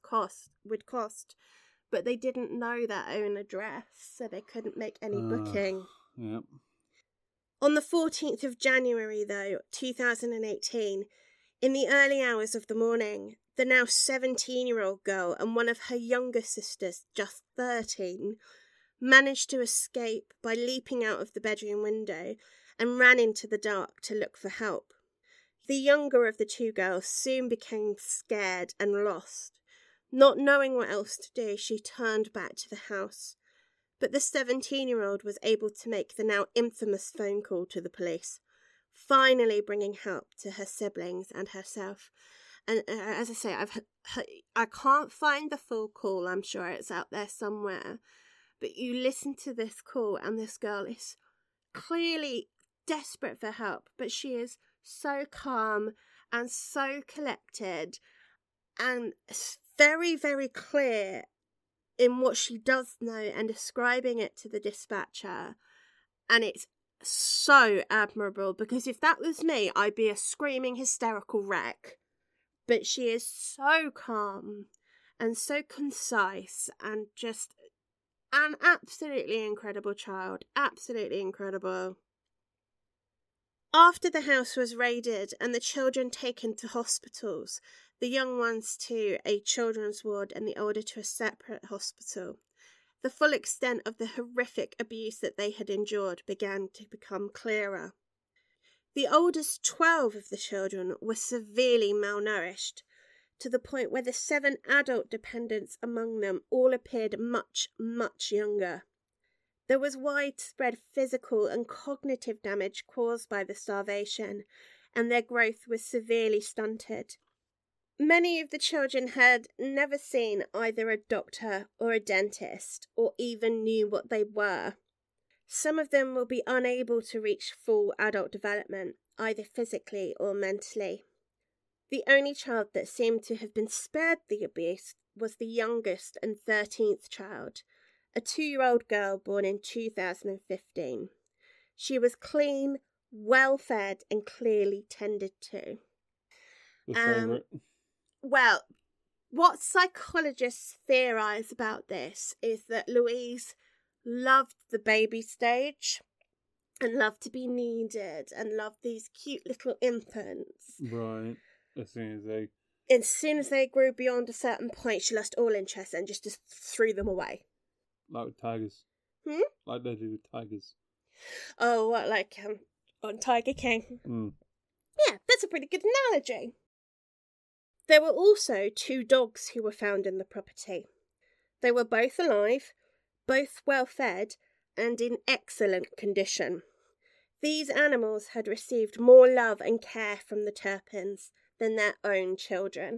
cost. But they didn't know their own address, so they couldn't make any booking. Yep. On the 14th of January, though, 2018, in the early hours of the morning, the now 17-year-old girl and one of her younger sisters, just 13, managed to escape by leaping out of the bedroom window and ran into the dark to look for help. The younger of the two girls soon became scared and lost. Not knowing what else to do, she turned back to the house. But the 17-year-old was able to make the now infamous phone call to the police, finally bringing help to her siblings and herself. And as I say, I can't find the full call. I'm sure it's out there somewhere. But you listen to this call and this girl is clearly desperate for help, but she is so calm and so collected and very, very clear in what she does know and describing it to the dispatcher. And it's so admirable, because if that was me, I'd be a screaming hysterical wreck. But she is so calm and so concise and just an absolutely incredible child. Absolutely incredible. After the house was raided and the children taken to hospitals, the young ones to a children's ward and the older to a separate hospital, the full extent of the horrific abuse that they had endured began to become clearer. The oldest 12 of the children were severely malnourished, to the point where the 7 adult dependents among them all appeared much, much younger. There was widespread physical and cognitive damage caused by the starvation, and their growth was severely stunted. Many of the children had never seen either a doctor or a dentist, or even knew what they were. Some of them will be unable to reach full adult development, either physically or mentally. The only child that seemed to have been spared the abuse was the youngest and 13th child, a 2-year-old girl born in 2015. She was clean, well-fed, and clearly tended to. The favourite. Well, what psychologists theorise about this is that Louise loved the baby stage and loved to be needed and loved these cute little infants. Right. As soon as they grew beyond a certain point, she lost all interest and just threw them away. Like with tigers. Like they do with tigers. Oh, what, like on Tiger King? Yeah, that's a pretty good analogy. There were also 2 dogs who were found in the property. They were both alive, both well fed, and in excellent condition. These animals had received more love and care from the Turpins than their own children.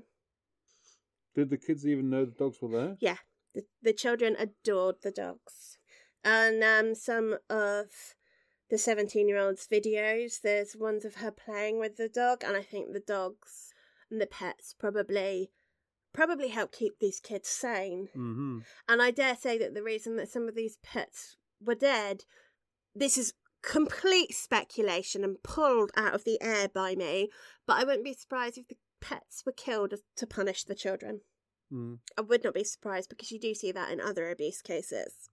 Did the kids even know the dogs were there? Yeah, the children adored the dogs. And some of the 17-year-old's videos, there's ones of her playing with the dog, and I think the dogs and the pets probably help keep these kids sane. Mm-hmm. And I dare say that the reason that some of these pets were dead, this is complete speculation and pulled out of the air by me, but I wouldn't be surprised if the pets were killed to punish the children. I would not be surprised, because you do see that in other abuse cases.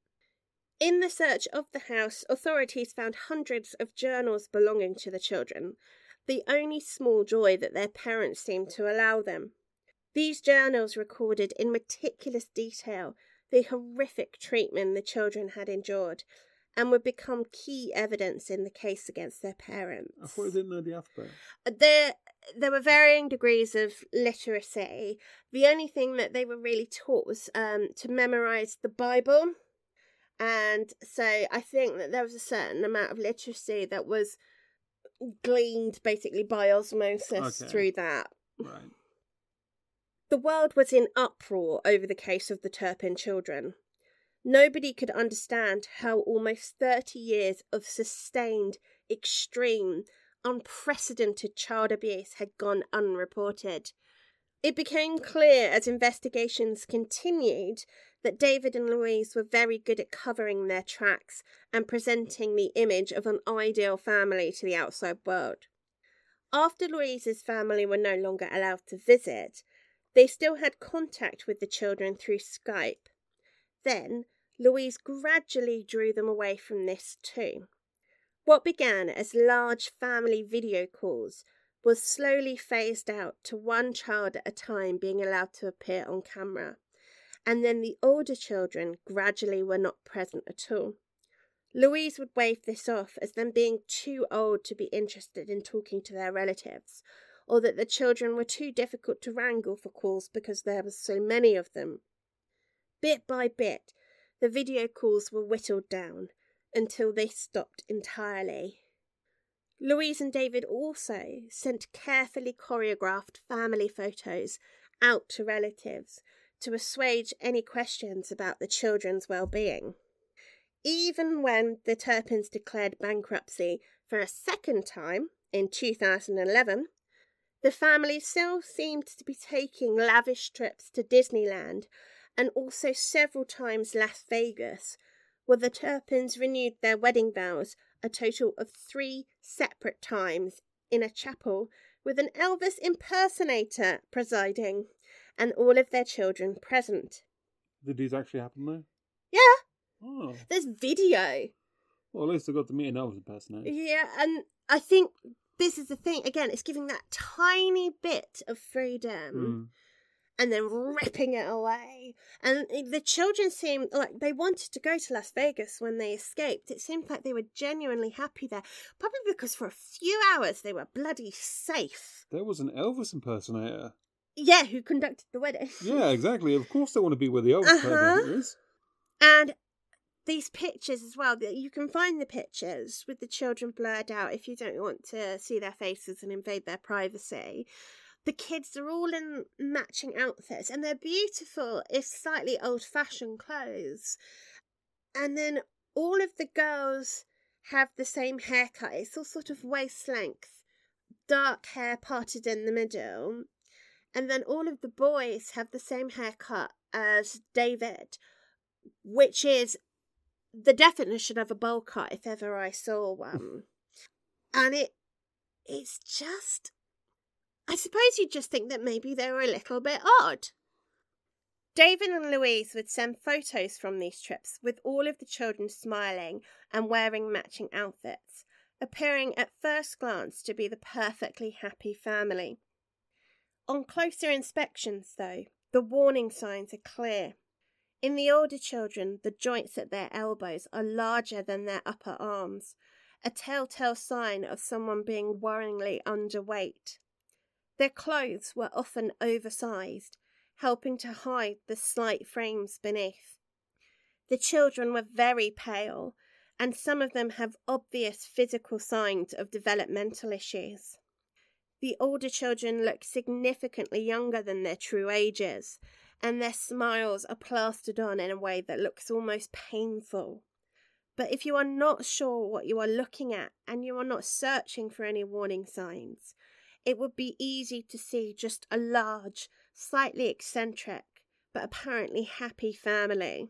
In the search of the house, authorities found hundreds of journals belonging to the children, the only small joy that their parents seemed to allow them. These journals recorded in meticulous detail the horrific treatment the children had endured and would become key evidence in the case against their parents. I thought I didn't know the alphabet. There were varying degrees of literacy. The only thing that they were really taught was to memorise the Bible. And so I think that there was a certain amount of literacy that was gleaned basically by osmosis through that. Right. The world was in uproar over the case of the Turpin children. Nobody could understand how almost 30 years of sustained, extreme, unprecedented child abuse had gone unreported. It became clear as investigations continued that David and Louise were very good at covering their tracks and presenting the image of an ideal family to the outside world. After Louise's family were no longer allowed to visit, they still had contact with the children through Skype. Then, Louise gradually drew them away from this too. What began as large family video calls was slowly phased out to one child at a time being allowed to appear on camera, and then the older children gradually were not present at all. Louise would wave this off as them being too old to be interested in talking to their relatives, or that the children were too difficult to wrangle for calls because there were so many of them. Bit by bit, the video calls were whittled down until they stopped entirely. Louise and David also sent carefully choreographed family photos out to relatives to assuage any questions about the children's well-being. Even when the Turpins declared bankruptcy for a second time in 2011, the family still seemed to be taking lavish trips to Disneyland and also several times Las Vegas, where the Turpins renewed their wedding vows a total of 3 separate times in a chapel with an Elvis impersonator presiding and all of their children present. Did these actually happen though? Yeah. Oh. There's video. Well, at least I got to meet an Elvis impersonator. Yeah, and I think this is the thing. Again, it's giving that tiny bit of freedom and then ripping it away. And the children seemed like they wanted to go to Las Vegas when they escaped. It seemed like they were genuinely happy there. Probably because for a few hours they were bloody safe. There was an Elvis impersonator. Yeah, who conducted the wedding. Yeah, exactly. Of course they want to be where the Elvis impersonator is. And these pictures as well, you can find the pictures with the children blurred out if you don't want to see their faces and invade their privacy. The kids are all in matching outfits and they're beautiful, if slightly old-fashioned clothes. And then all of the girls have the same haircut. It's all sort of waist length, dark hair parted in the middle. And then all of the boys have the same haircut as David, which is the definition of a bowl cut if ever I saw one. And it's just, I suppose you'd just think that maybe they were a little bit odd. David and Louise would send photos from these trips with all of the children smiling and wearing matching outfits, appearing at first glance to be the perfectly happy family. On closer inspections, though, the warning signs are clear. In the older children, the joints at their elbows are larger than their upper arms, a telltale sign of someone being worryingly underweight. Their clothes were often oversized, helping to hide the slight frames beneath. The children were very pale, and some of them have obvious physical signs of developmental issues. The older children look significantly younger than their true ages, and their smiles are plastered on in a way that looks almost painful. But if you are not sure what you are looking at and you are not searching for any warning signs, it would be easy to see just a large, slightly eccentric, but apparently happy family.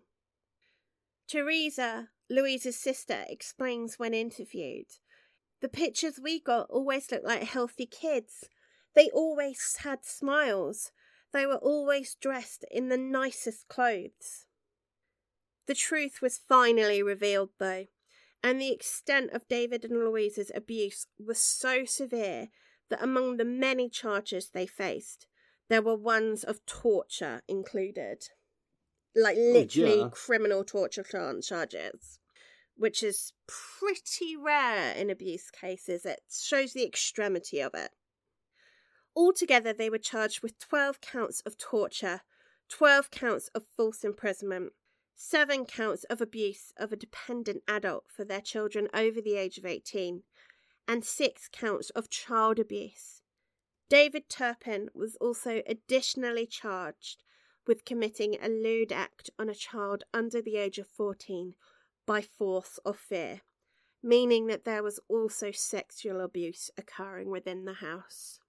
Teresa, Louise's sister, explains when interviewed, "The pictures we got always looked like healthy kids. They always had smiles. They were always dressed in the nicest clothes." The truth was finally revealed, though, and the extent of David and Louise's abuse was so severe that among the many charges they faced, there were ones of torture included. Like, literally criminal torture charges, which is pretty rare in abuse cases. It shows the extremity of it. Altogether, they were charged with 12 counts of torture, 12 counts of false imprisonment, 7 counts of abuse of a dependent adult for their children over the age of 18, and 6 counts of child abuse. David Turpin was also additionally charged with committing a lewd act on a child under the age of 14 by force or fear, meaning that there was also sexual abuse occurring within the house.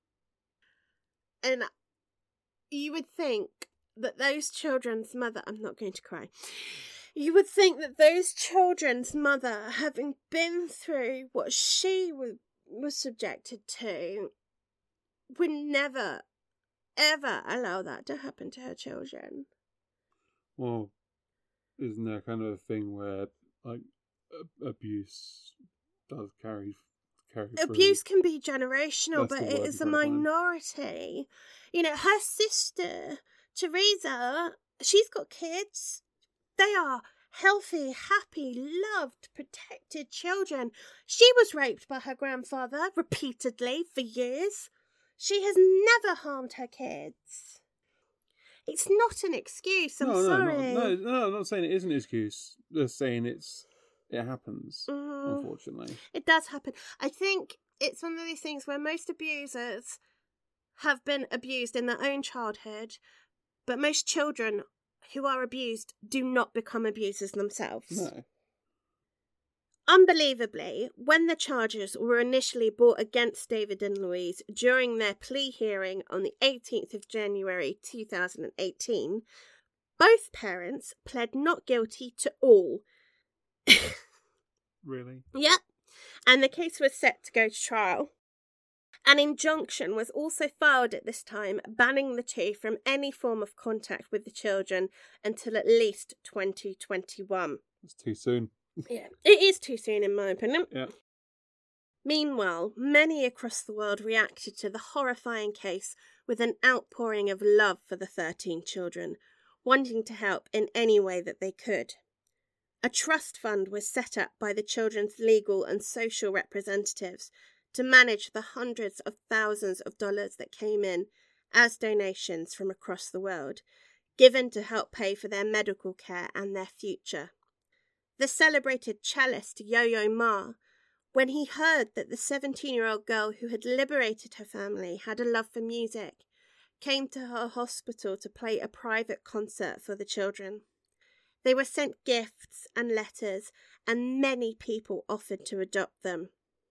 And you would think that those children's mother, I'm not going to cry, you would think that those children's mother, having been through what she was subjected to, would never, ever allow that to happen to her children. Well, isn't there kind of a thing where, like, abuse does carry abuse through? can be generational, That's but the it word is a I'm trying to find. minority. You know, her sister, Teresa, she's got kids. They are healthy, happy, loved, protected children. She was raped by her grandfather repeatedly for years. She has never harmed her kids. It's not an excuse, I'm sorry. No, I'm not saying it is an excuse. Just saying it happens, unfortunately. It does happen. I think it's one of these things where most abusers have been abused in their own childhood, but most children who are abused do not become abusers themselves. No. Unbelievably, when the charges were initially brought against David and Louise during their plea hearing on the 18th of January 2018, both parents pled not guilty to all. Really? Yep. And the case was set to go to trial. An injunction was also filed at this time, banning the two from any form of contact with the children until at least 2021. It's too soon. Yeah, it is too soon in my opinion. Yeah. Meanwhile, many across the world reacted to the horrifying case with an outpouring of love for the 13 children, wanting to help in any way that they could. A trust fund was set up by the children's legal and social representatives to manage the hundreds of thousands of dollars that came in as donations from across the world, given to help pay for their medical care and their future. The celebrated cellist Yo-Yo Ma, when he heard that the 17-year-old girl who had liberated her family had a love for music, came to her hospital to play a private concert for the children. They were sent gifts and letters, and many people offered to adopt them.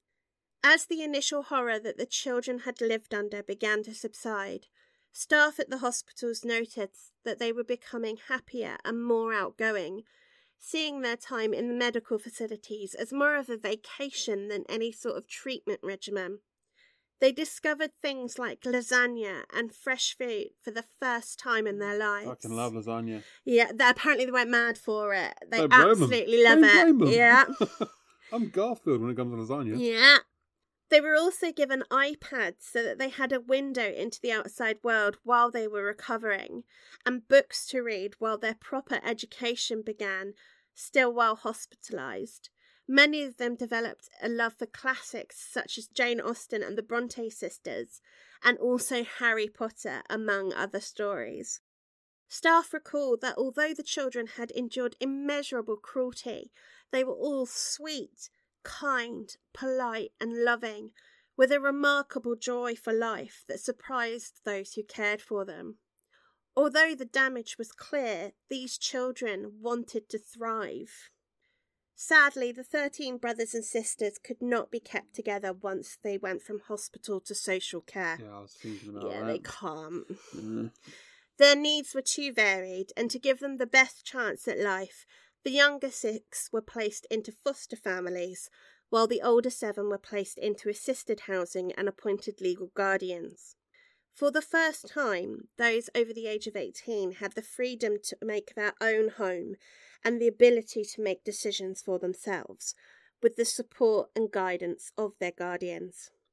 As the initial horror that the children had lived under began to subside, staff at the hospitals noticed that they were becoming happier and more outgoing, seeing their time in the medical facilities as more of a vacation than any sort of treatment regimen. They discovered things like lasagna and fresh fruit for the first time in their lives. Fucking love lasagna. Yeah, apparently they went mad for it. They Don't blame them. absolutely love Don't blame them. it. Yeah. I'm Garfield when it comes to lasagna. Yeah. They were also given iPads so that they had a window into the outside world while they were recovering, and books to read while their proper education began, still while hospitalised. Many of them developed a love for classics such as Jane Austen and the Bronte sisters, and also Harry Potter, among other stories. Staff recalled that although the children had endured immeasurable cruelty, they were all sweet, kind, polite and loving, with a remarkable joy for life that surprised those who cared for them. Although the damage was clear, these children wanted to thrive. Sadly, the 13 brothers and sisters could not be kept together once they went from hospital to social care. Yeah, I was thinking about that. Yeah, they can't. Yeah. Their needs were too varied, and to give them the best chance at life, the younger 6 were placed into foster families, while the older 7 were placed into assisted housing and appointed legal guardians. For the first time, those over the age of 18 had the freedom to make their own home and the ability to make decisions for themselves, with the support and guidance of their guardians.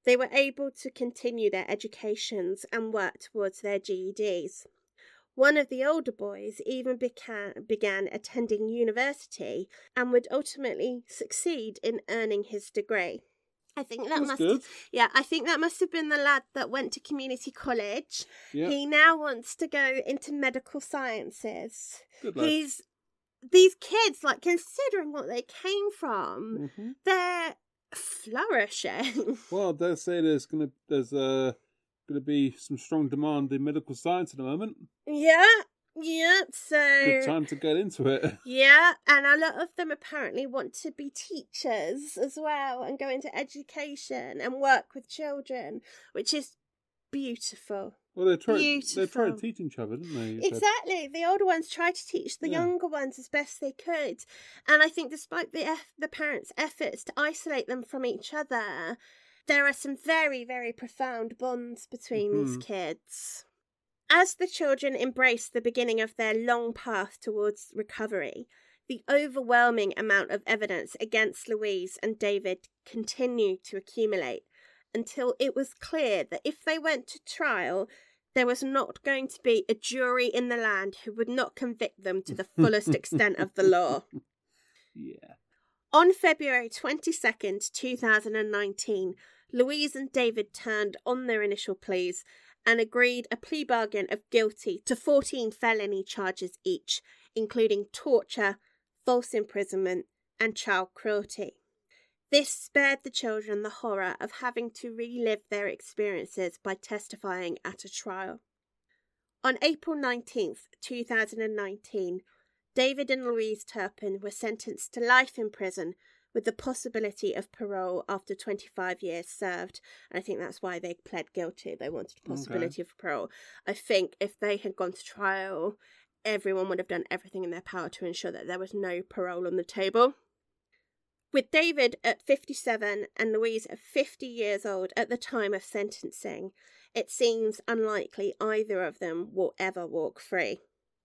They were able to continue their educations and work towards their GEDs. One of the older boys even began attending university and would ultimately succeed in earning his degree. I think that I think that must have been the lad that went to community college. Yep. He now wants to go into medical sciences. Good lad. These kids, like, considering what they came from, they're flourishing. Well, they say there's gonna be some strong demand in medical science at the moment. Yeah, so good time to get into it. Yeah, and a lot of them apparently want to be teachers as well and go into education and work with children, which is beautiful. Well, they tried to teach each other, didn't they? Exactly. The older ones tried to teach the younger ones as best they could. And I think despite the parents' efforts to isolate them from each other, there are some very, very profound bonds between these kids. As the children embrace the beginning of their long path towards recovery, the overwhelming amount of evidence against Louise and David continued to accumulate, until it was clear that if they went to trial, there was not going to be a jury in the land who would not convict them to the fullest extent of the law. Yeah. On February 22nd, 2019, Louise and David turned on their initial pleas and agreed a plea bargain of guilty to 14 felony charges each, including torture, false imprisonment, and child cruelty. This spared the children the horror of having to relive their experiences by testifying at a trial. On April 19th, 2019, David and Louise Turpin were sentenced to life in prison with the possibility of parole after 25 years served. And I think that's why they pled guilty. They wanted a possibility of parole. I think if they had gone to trial, everyone would have done everything in their power to ensure that there was no parole on the table. With David at 57 and Louise at 50 years old at the time of sentencing, it seems unlikely either of them will ever walk free.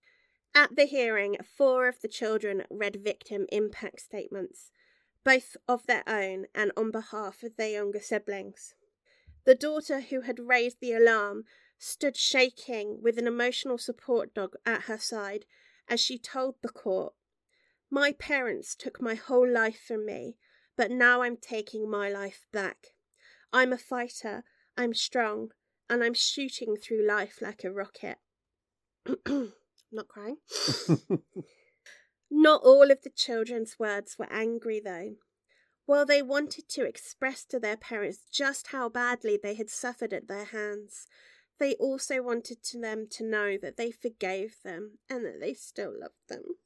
At the hearing, 4 of the children read victim impact statements, both of their own and on behalf of their younger siblings. The daughter who had raised the alarm stood shaking with an emotional support dog at her side as she told the court, "My parents took my whole life from me, but now I'm taking my life back. I'm a fighter, I'm strong, and I'm shooting through life like a rocket." Not crying. Not all of the children's words were angry, though. While they wanted to express to their parents just how badly they had suffered at their hands, they also wanted them to know that they forgave them and that they still loved them.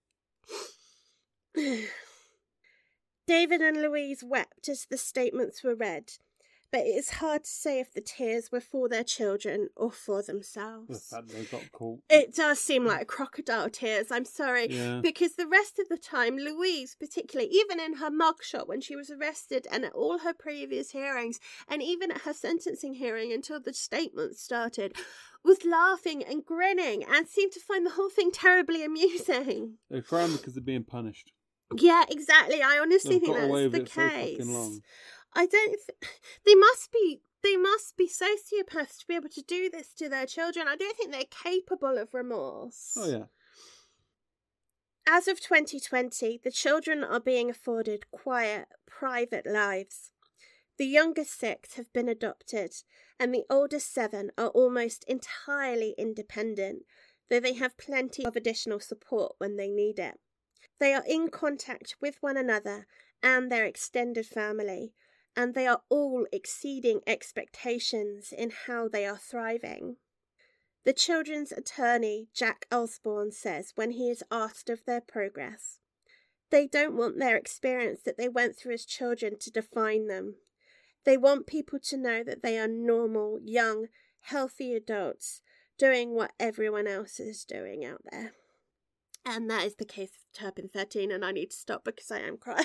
David and Louise wept as the statements were read, but it is hard to say if the tears were for their children or for themselves. The fact they got caught. It does seem like crocodile tears, I'm sorry, Yeah. because the rest of the time, Louise, particularly, even in her mugshot when she was arrested and at all her previous hearings, and even at her sentencing hearing until the statements started, was laughing and grinning and seemed to find the whole thing terribly amusing. They're crying because they're being punished. Yeah, exactly. I honestly think that's the case. So fucking long. I don't. They must be sociopaths to be able to do this to their children. I don't think they're capable of remorse. Oh yeah. As of 2020, the children are being afforded quiet, private lives. The youngest 6 have been adopted, and the oldest 7 are almost entirely independent, though they have plenty of additional support when they need it. They are in contact with one another and their extended family, and they are all exceeding expectations in how they are thriving. The children's attorney, Jack Osborne, says when he is asked of their progress, they don't want their experience that they went through as children to define them. They want people to know that they are normal, young, healthy adults doing what everyone else is doing out there. And that is the case of Turpin 13, and I need to stop because I am crying.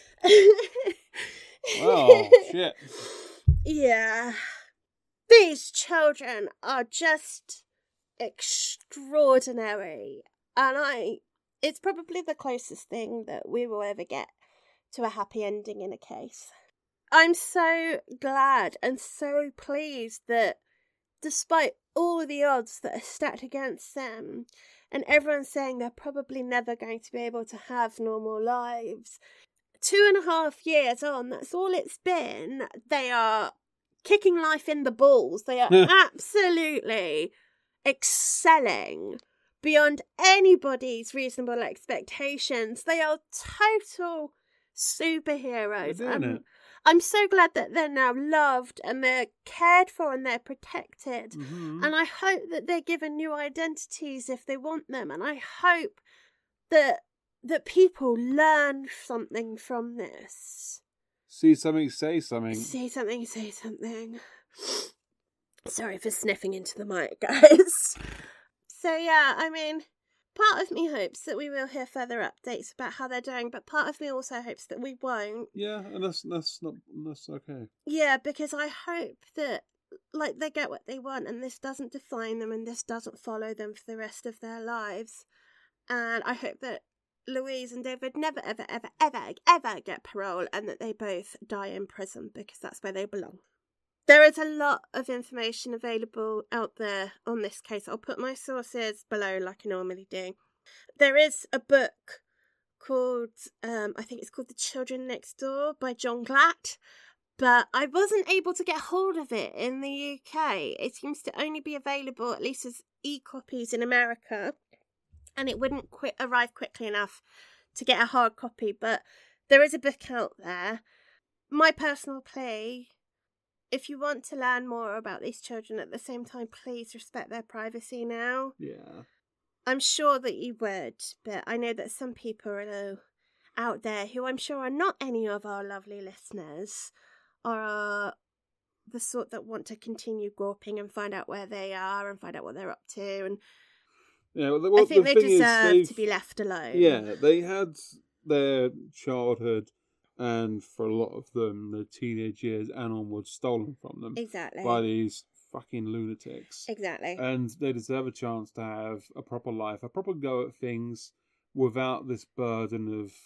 Oh, shit. Yeah. These children are just extraordinary. And it's probably the closest thing that we will ever get to a happy ending in a case. I'm so glad and so pleased that despite all the odds that are stacked against them, and everyone saying they're probably never going to be able to have normal lives, 2.5 years on, that's all it's been. They are kicking life in the balls. They are absolutely excelling beyond anybody's reasonable expectations. They are total superheroes. I'm so glad that they're now loved and they're cared for and they're protected. Mm-hmm. And I hope that they're given new identities if they want them. And I hope that people learn something from this. See something, say something. See something, say something. Sorry for sniffing into the mic, guys. So yeah, I mean, part of me hopes that we will hear further updates about how they're doing, but part of me also hopes that we won't. Yeah, and that's okay. Yeah, because I hope that they get what they want, and this doesn't define them, and this doesn't follow them for the rest of their lives. And I hope that Louise and David never, ever, ever, ever, ever get parole, and that they both die in prison, because that's where they belong. There is a lot of information available out there on this case. I'll put my sources below like I normally do. There is a book called, I think it's called The Children Next Door by John Glatt, but I wasn't able to get hold of it in the UK. It seems to only be available, at least as e-copies in America, and it wouldn't arrive quickly enough to get a hard copy, but there is a book out there. My personal plea: if you want to learn more about these children at the same time, please respect their privacy now. Yeah. I'm sure that you would, but I know that some people are out there who I'm sure are not any of our lovely listeners, are the sort that want to continue gawping and find out where they are and find out what they're up to. And yeah, well, I think they deserve to be left alone. Yeah, they had their childhood, and for a lot of them, the teenage years and onwards, stolen from them. Exactly. By these fucking lunatics. Exactly. And they deserve a chance to have a proper life, a proper go at things without this burden of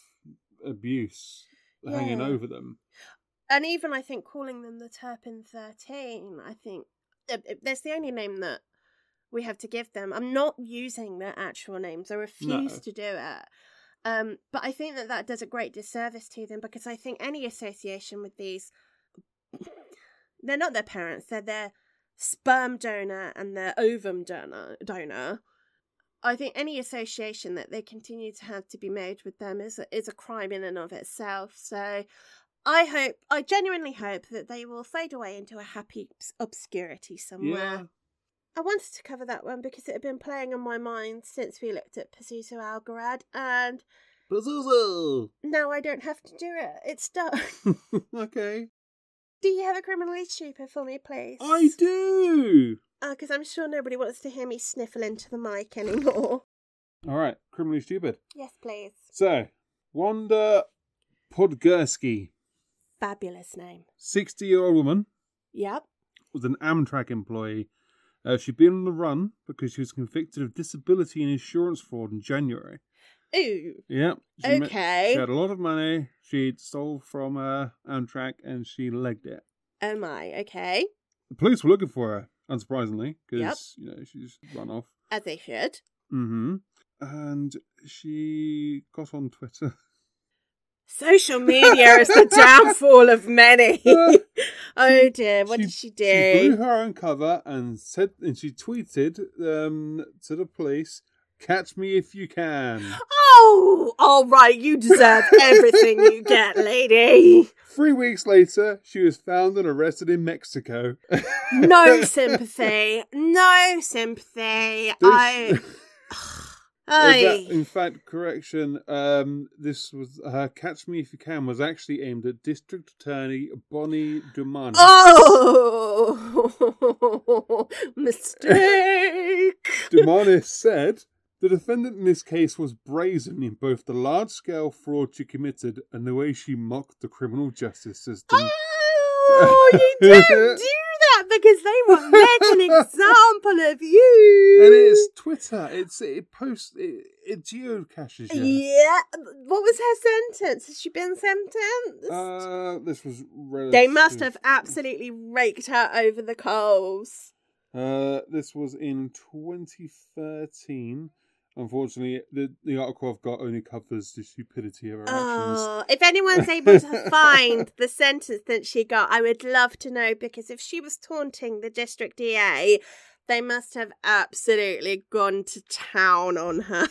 abuse hanging over them. And even, I think, calling them the Turpin 13, I think that's the only name that we have to give them. I'm not using their actual names. I refuse to do it. But I think that does a great disservice to them, because I think any association with these, they're not their parents, they're their sperm donor and their ovum donor. I think any association that they continue to have to be made with them is a crime in and of itself. So I genuinely hope that they will fade away into a happy obscurity somewhere. Yeah. I wanted to cover that one because it had been playing on my mind since we looked at Pazuzu Algarad, and Pazuzu! Now I don't have to do it. It's done. Okay. Do you have a criminally stupid for me, please? I do! Because I'm sure nobody wants to hear me sniffle into the mic anymore. Alright, criminally stupid. Yes, please. So, Wanda Podgorski. Fabulous name. 60-year-old woman. Yep. Was an Amtrak employee. She'd been on the run because she was convicted of disability and insurance fraud in January. Ooh. Yep. Okay. She had a lot of money. She stole from Amtrak and she legged it. Oh my, okay. The police were looking for her, unsurprisingly, because she's run off. As they should. Mm-hmm. And she got on Twitter. Social media is the downfall of many. Oh dear, what did she do? She blew her own cover and she tweeted to the police, "Catch me if you can." Oh, all right, you deserve everything you get, lady. 3 weeks later, she was found and arrested in Mexico. No sympathy. No sympathy. In fact, correction, this was her "Catch Me If You Can" was actually aimed at District Attorney Bonnie Dumanis. Oh, mistake. Dumanis said the defendant in this case was brazen in both the large-scale fraud she committed and the way she mocked the criminal justice system. Oh, you don't do that because they will make an example of you. And it's Twitter. It geocaches you. Yeah. What was her sentence? Has she been sentenced? This was relative. They must have absolutely raked her over the coals. This was in 2013. Unfortunately, the article I've got only covers the stupidity of her actions. If anyone's able to find the sentence that she got, I would love to know, because if she was taunting the district DA, they must have absolutely gone to town on her.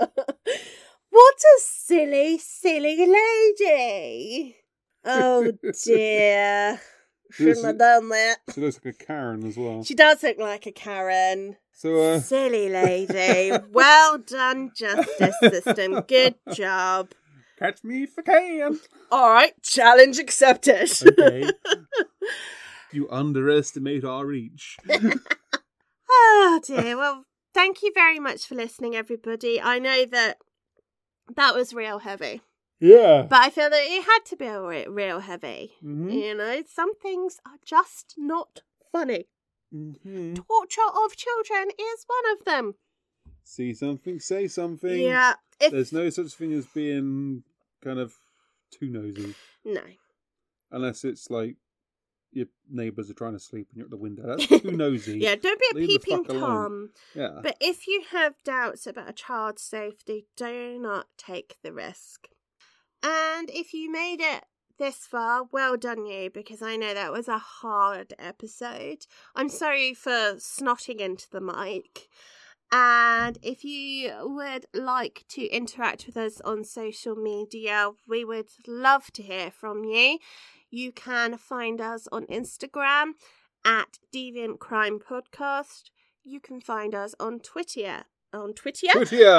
What a silly, silly lady. Oh dear. Shouldn't have done that. She looks like a Karen as well. She does look like a Karen. So, silly lady. Well done, justice system. Good job. Catch me if you can. All right, challenge accepted. Okay. You underestimate our reach. Oh dear. Well, thank you very much for listening, everybody. I know that was real heavy. Yeah. But I feel that it had to be real heavy. Mm-hmm. You know, some things are just not funny. Mm-hmm. Torture of children is one of them. See something, say something. Yeah. There's no such thing as being kind of too nosy. No. Unless it's like your neighbours are trying to sleep and you're at the window. That's too nosy. Yeah, don't be a Leave the peeping fuck alone. Tom. Yeah. But if you have doubts about a child's safety, do not take the risk. And if you made it this far, well done you, because I know that was a hard episode. I'm sorry for snotting into the mic. And if you would like to interact with us on social media, we would love to hear from you. You can find us on Instagram at Deviant Crime Podcast. You can find us on Twitter. On Twitter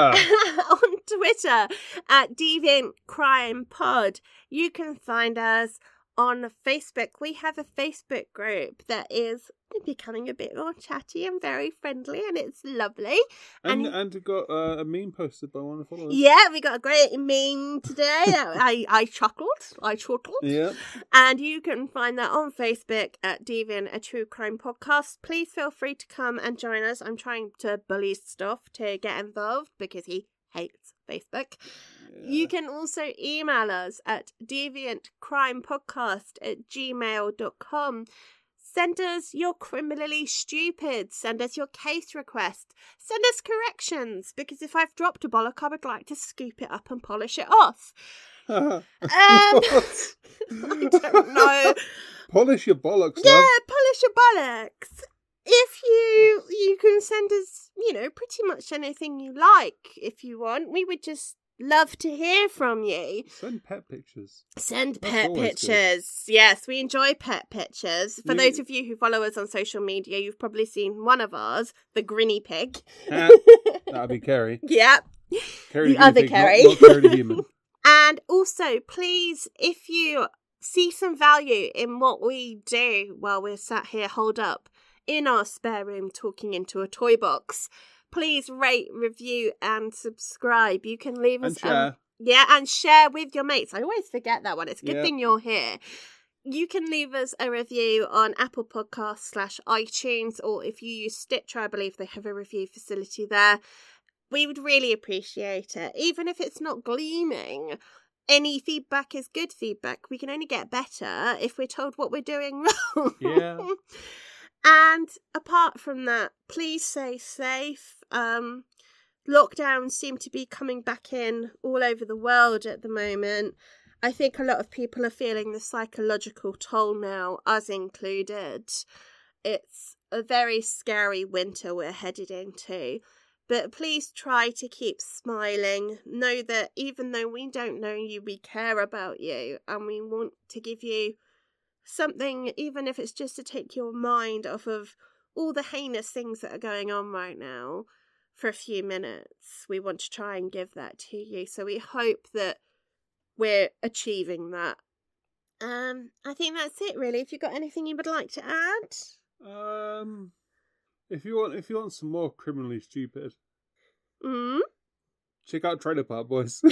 at Deviant Crime Pod. You can find us on Facebook. We have a Facebook group that is becoming a bit more chatty and very friendly, and it's lovely. And we've got a meme posted by one of the followers. Yeah, we got a great meme today. I chuckled. Yeah. And you can find that on Facebook at Deviant, a true crime podcast. Please feel free to come and join us. I'm trying to bully stuff to get involved because he hates Facebook. Yeah. You can also email us at deviantcrimepodcast@gmail.com. Send us your criminally stupid. Send us your case request. Send us corrections, because if I've dropped a bollock, I would like to scoop it up and polish it off. I don't know. Polish your bollocks, yeah, love. Polish your bollocks. If you can send us, pretty much anything you like if you want. We would just love to hear from you. Send pet pictures. Send pet pictures. Good. Yes, we enjoy pet pictures. For those of you who follow us on social media, you've probably seen one of ours, the Grinny Pig. That'd be Kerry. Yep. Kerry the other pig, Kerry. Not Kerry the human. And also, please, if you see some value in what we do while we're sat here holed up in our spare room talking into a toy box, please rate, review, and subscribe. You can leave us... And share. and share with your mates. I always forget that one. It's a good thing you're here. You can leave us a review on Apple Podcasts /iTunes, or if you use Stitcher, I believe they have a review facility there. We would really appreciate it. Even if it's not gleaming, any feedback is good feedback. We can only get better if we're told what we're doing wrong. Yeah. And apart from that, please stay safe. Lockdowns seem to be coming back in all over the world at the moment. I think a lot of people are feeling the psychological toll now, us included. It's a very scary winter we're headed into. But please try to keep smiling. Know that even though we don't know you, we care about you. And we want to give you something, even if it's just to take your mind off of all the heinous things that are going on right now for a few minutes. We want to try and give that to you. So we hope that we're achieving that. I think that's it, really. If you've got anything you would like to add? If you want some more criminally stupid, check out Trailer Park Boys.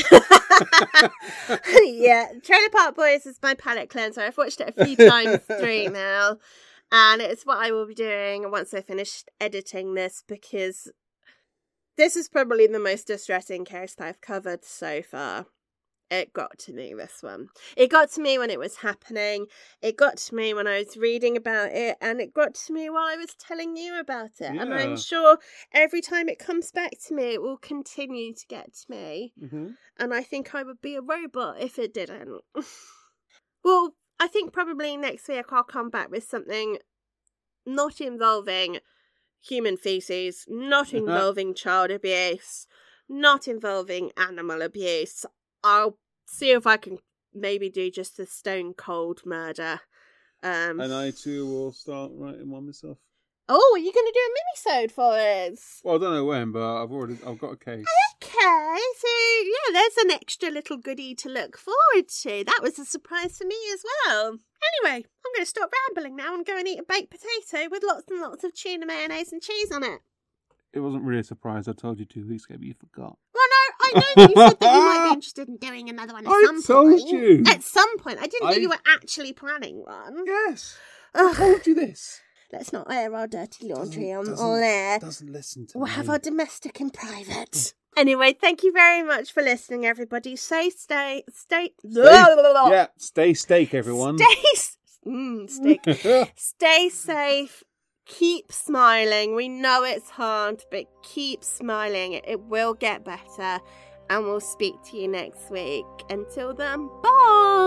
Yeah, Trailer Park Boys is my palate cleanser. I've watched it a few times through now. And it's what I will be doing once I finish editing this, because this is probably the most distressing case I've covered so far. It got to me, this one. It got to me when it was happening. It got to me when I was reading about it. And it got to me while I was telling you about it. Yeah. And I'm sure every time it comes back to me, it will continue to get to me. Mm-hmm. And I think I would be a robot if it didn't. Well, I think probably next week I'll come back with something not involving human feces, not involving child abuse, not involving animal abuse. I'll see if I can maybe do just a stone cold murder. And I too will start writing one myself. Oh, are you going to do a mini-sode for us? Well, I don't know when, but I've got a case. Okay, so yeah, there's an extra little goodie to look forward to. That was a surprise for me as well. Anyway, I'm going to stop rambling now and go and eat a baked potato with lots and lots of tuna, mayonnaise and cheese on it. It wasn't really a surprise. I told you 2 weeks ago, but you forgot. Well, no, I know that you said that you might be interested in doing another one at some point. I told you. At some point. I didn't know you were actually planning one. Yes. Ugh. I told you this. Let's not air our dirty laundry on air. Doesn't listen to We'll me. have our domestic in private. Anyway, thank you very much for listening, everybody. Stay. Yeah, stay steak, everyone. Steak. Stay safe. Keep smiling. We know it's hard, but keep smiling. It will get better. And we'll speak to you next week. Until then, bye.